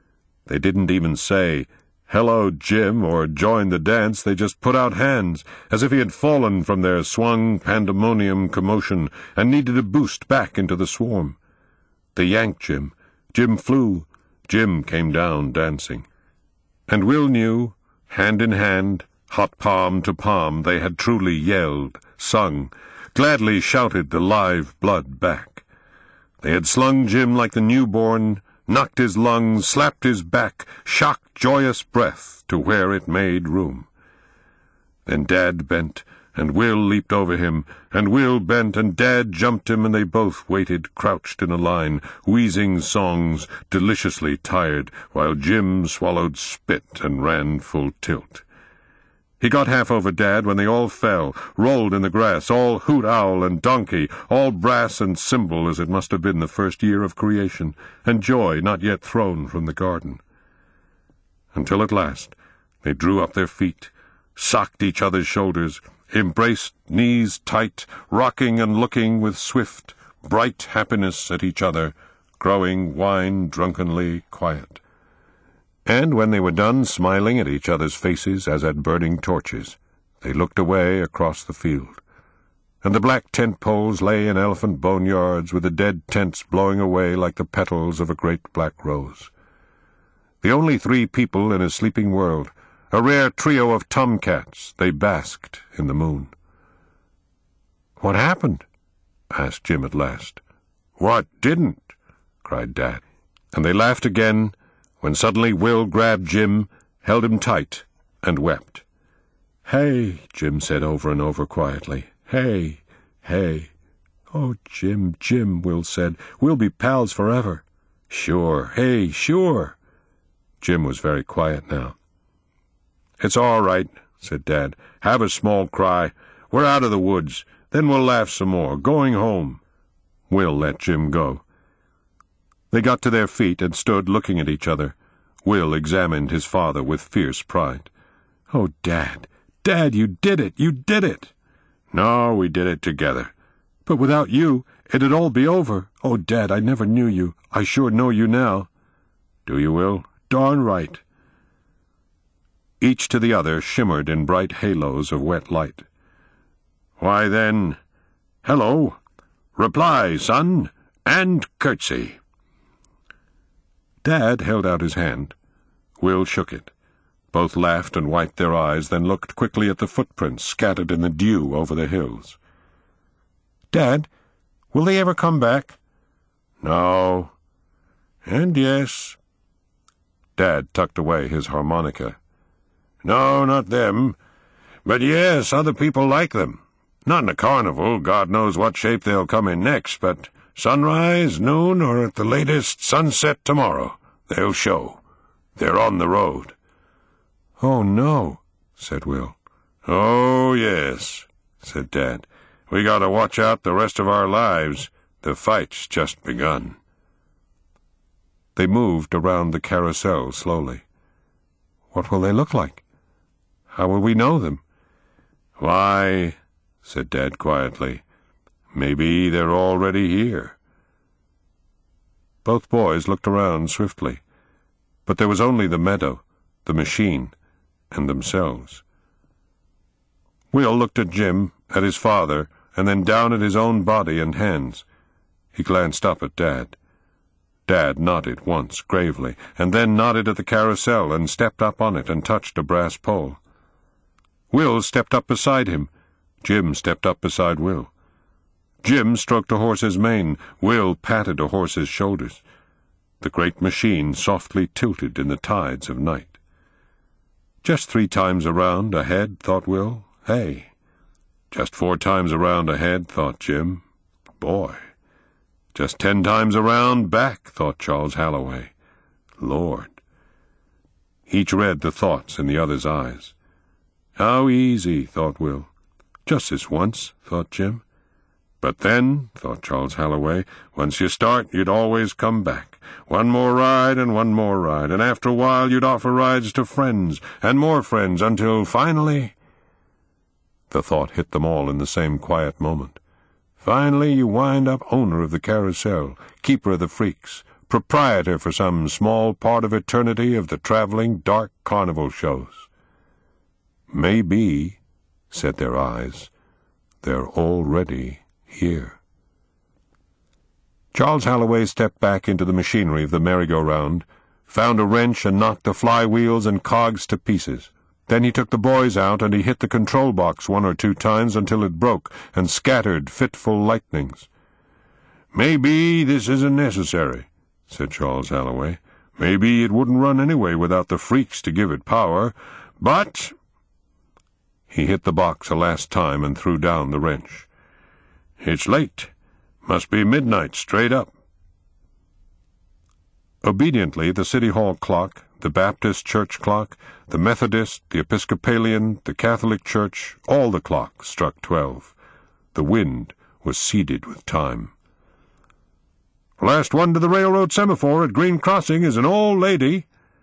They didn't even say, "Hello, Jim," or join the dance. They just put out hands, as if he had fallen from their swung pandemonium commotion and needed a boost back into the swarm. They yanked Jim. Jim flew. Jim came down dancing. And Will knew, hand in hand, hot palm to palm, they had truly yelled, sung, gladly shouted the live blood back. They had slung Jim like the newborn, knocked his lungs, slapped his back, shocked joyous breath to where it made room. Then Dad bent, and Will leaped over him, and Will bent, and Dad jumped him, and they both waited, crouched in a line, wheezing songs, deliciously tired, while Jim swallowed spit and ran full tilt. He got half over Dad when they all fell, rolled in the grass, all hoot owl and donkey, all brass and cymbal as it must have been the first year of creation, and joy not yet thrown from the garden. Until at last they drew up their feet, socked each other's shoulders, embraced knees tight, rocking and looking with swift, bright happiness at each other, growing wine-drunkenly quiet. And when they were done smiling at each other's faces as at burning torches, they looked away across the field. And the black tent poles lay in elephant boneyards with the dead tents blowing away like the petals of a great black rose. The only three people in a sleeping world, a rare trio of tomcats, they basked in the moon. "What happened?" asked Jim at last. "What didn't?" cried Dad. And they laughed again, when suddenly Will grabbed Jim, held him tight, and wept. "Hey," Jim said over and over quietly. "Hey, hey." "Oh, Jim, Jim," Will said. "We'll be pals forever." "Sure, hey, sure." Jim was very quiet now. "It's all right," said Dad. "Have a small cry. We're out of the woods. Then we'll laugh some more. Going home." Will let Jim go. They got to their feet and stood looking at each other. Will examined his father with fierce pride. "Oh, Dad, Dad, you did it, you did it!" "No, we did it together." "But without you, it'd all be over. Oh, Dad, I never knew you. I sure know you now." "Do you, Will?" "Darn right." Each to the other shimmered in bright halos of wet light. "Why then, hello. Reply, son, and curtsy." Dad held out his hand. Will shook it. Both laughed and wiped their eyes, then looked quickly at the footprints scattered in the dew over the hills. "Dad, will they ever come back?" "No. And yes." Dad tucked away his harmonica. "No, not them. But yes, other people like them. Not in a carnival, God knows what shape they'll come in next, but sunrise, noon, or at the latest sunset tomorrow, they'll show. They're on the road." "Oh, no," said Will. "Oh, yes," said Dad. "We gotta watch out the rest of our lives. The fight's just begun." They moved around the carousel slowly. "What will they look like? How will we know them?" "Why," said Dad quietly, "maybe they're already here." Both boys looked around swiftly, but there was only the meadow, the machine, and themselves. Will looked at Jim, at his father, and then down at his own body and hands. He glanced up at Dad. Dad nodded once, gravely, and then nodded at the carousel and stepped up on it and touched a brass pole. Will stepped up beside him. Jim stepped up beside Will. Jim stroked a horse's mane. Will patted a horse's shoulders. The great machine softly tilted in the tides of night. Just three times around ahead, thought Will. Hey. Just four times around ahead, thought Jim. Boy. Just ten times around back, thought Charles Halloway. Lord. Each read the thoughts in the other's eyes. How easy, thought Will. Just this once, thought Jim. But then, thought Charles Halloway, once you start, you'd always come back. One more ride and one more ride, and after a while you'd offer rides to friends, and more friends, until finally... The thought hit them all in the same quiet moment. Finally you wind up owner of the carousel, keeper of the freaks, proprietor for some small part of eternity of the traveling dark carnival shows. Maybe, said their eyes, they're already here. Charles Halloway stepped back into the machinery of the merry-go-round, found a wrench and knocked the flywheels and cogs to pieces. Then he took the boys out and he hit the control box one or two times until it broke and scattered fitful lightnings. "Maybe this isn't necessary," said Charles Halloway. "Maybe it wouldn't run anyway without the freaks to give it power, but—" He hit the box a last time and threw down the wrench. "It's late. Must be midnight straight up." Obediently, the City Hall clock, the Baptist church clock, the Methodist, the Episcopalian, the Catholic Church, all the clocks struck twelve. The wind was seeded with time. "Last one to the railroad semaphore at Green Crossing is an old lady."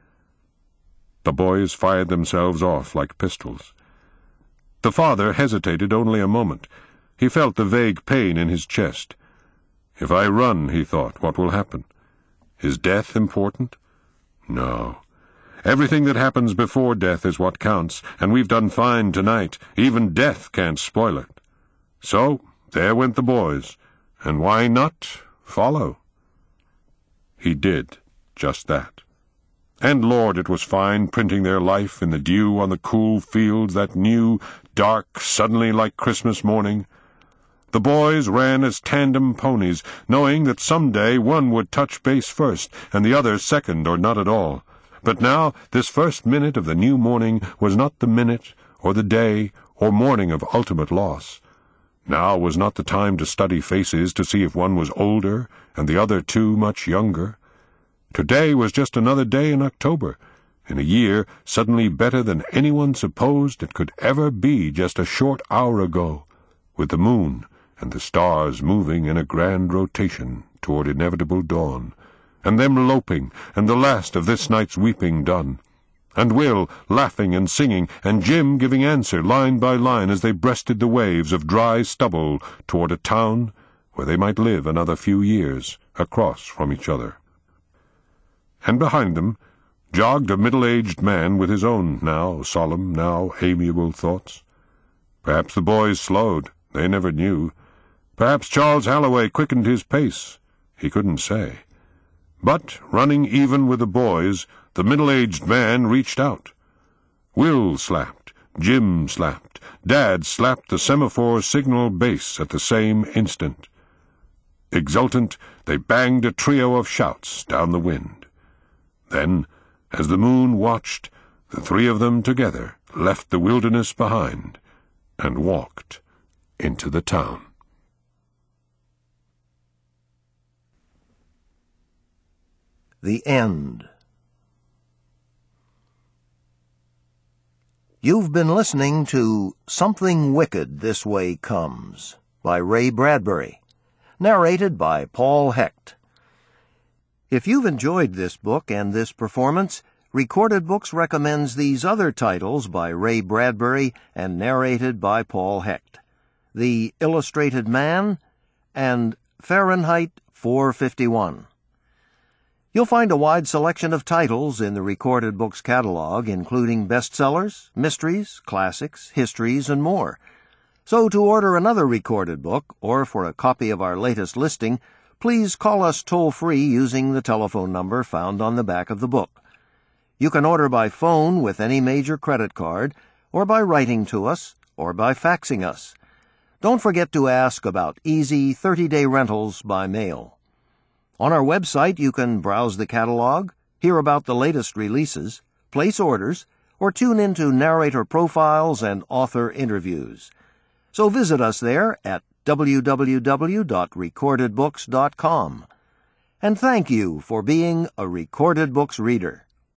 The boys fired themselves off like pistols. The father hesitated only a moment. He felt the vague pain in his chest. If I run, he thought, what will happen? Is death important? No. Everything that happens before death is what counts, and we've done fine tonight. Even death can't spoil it. So, there went the boys, and why not follow? He did just that. And Lord, it was fine printing their life in the dew on the cool fields that new, dark, suddenly like Christmas morning. The boys ran as tandem ponies, knowing that some day one would touch base first, and the other second or not at all. But now, this first minute of the new morning was not the minute, or the day, or morning of ultimate loss. Now was not the time to study faces to see if one was older, and the other two much younger. Today was just another day in October, in a year suddenly better than anyone supposed it could ever be just a short hour ago, with the moon and the stars moving in a grand rotation toward inevitable dawn, and them loping, and the last of this night's weeping done, and Will laughing and singing, and Jim giving answer line by line as they breasted the waves of dry stubble toward a town where they might live another few years across from each other. And behind them jogged a middle-aged man with his own now solemn, now amiable thoughts. Perhaps the boys slowed, they never knew. Perhaps Charles Halloway quickened his pace, he couldn't say. But, running even with the boys, the middle-aged man reached out. Will slapped, Jim slapped, Dad slapped the semaphore signal base at the same instant. Exultant, they banged a trio of shouts down the wind. Then, as the moon watched, the three of them together left the wilderness behind and walked into the town. The End. You've been listening to Something Wicked This Way Comes by Ray Bradbury, narrated by Paul Hecht. If you've enjoyed this book and this performance, Recorded Books recommends these other titles by Ray Bradbury and narrated by Paul Hecht: The Illustrated Man and Fahrenheit four fifty-one. You'll find a wide selection of titles in the Recorded Books catalog, including bestsellers, mysteries, classics, histories, and more. So to order another recorded book, or for a copy of our latest listing, please call us toll-free using the telephone number found on the back of the book. You can order by phone with any major credit card, or by writing to us, or by faxing us. Don't forget to ask about easy thirty-day rentals by mail. On our website, you can browse the catalog, hear about the latest releases, place orders, or tune into narrator profiles and author interviews. So visit us there at w w w dot recorded books dot com. And thank you for being a Recorded Books reader.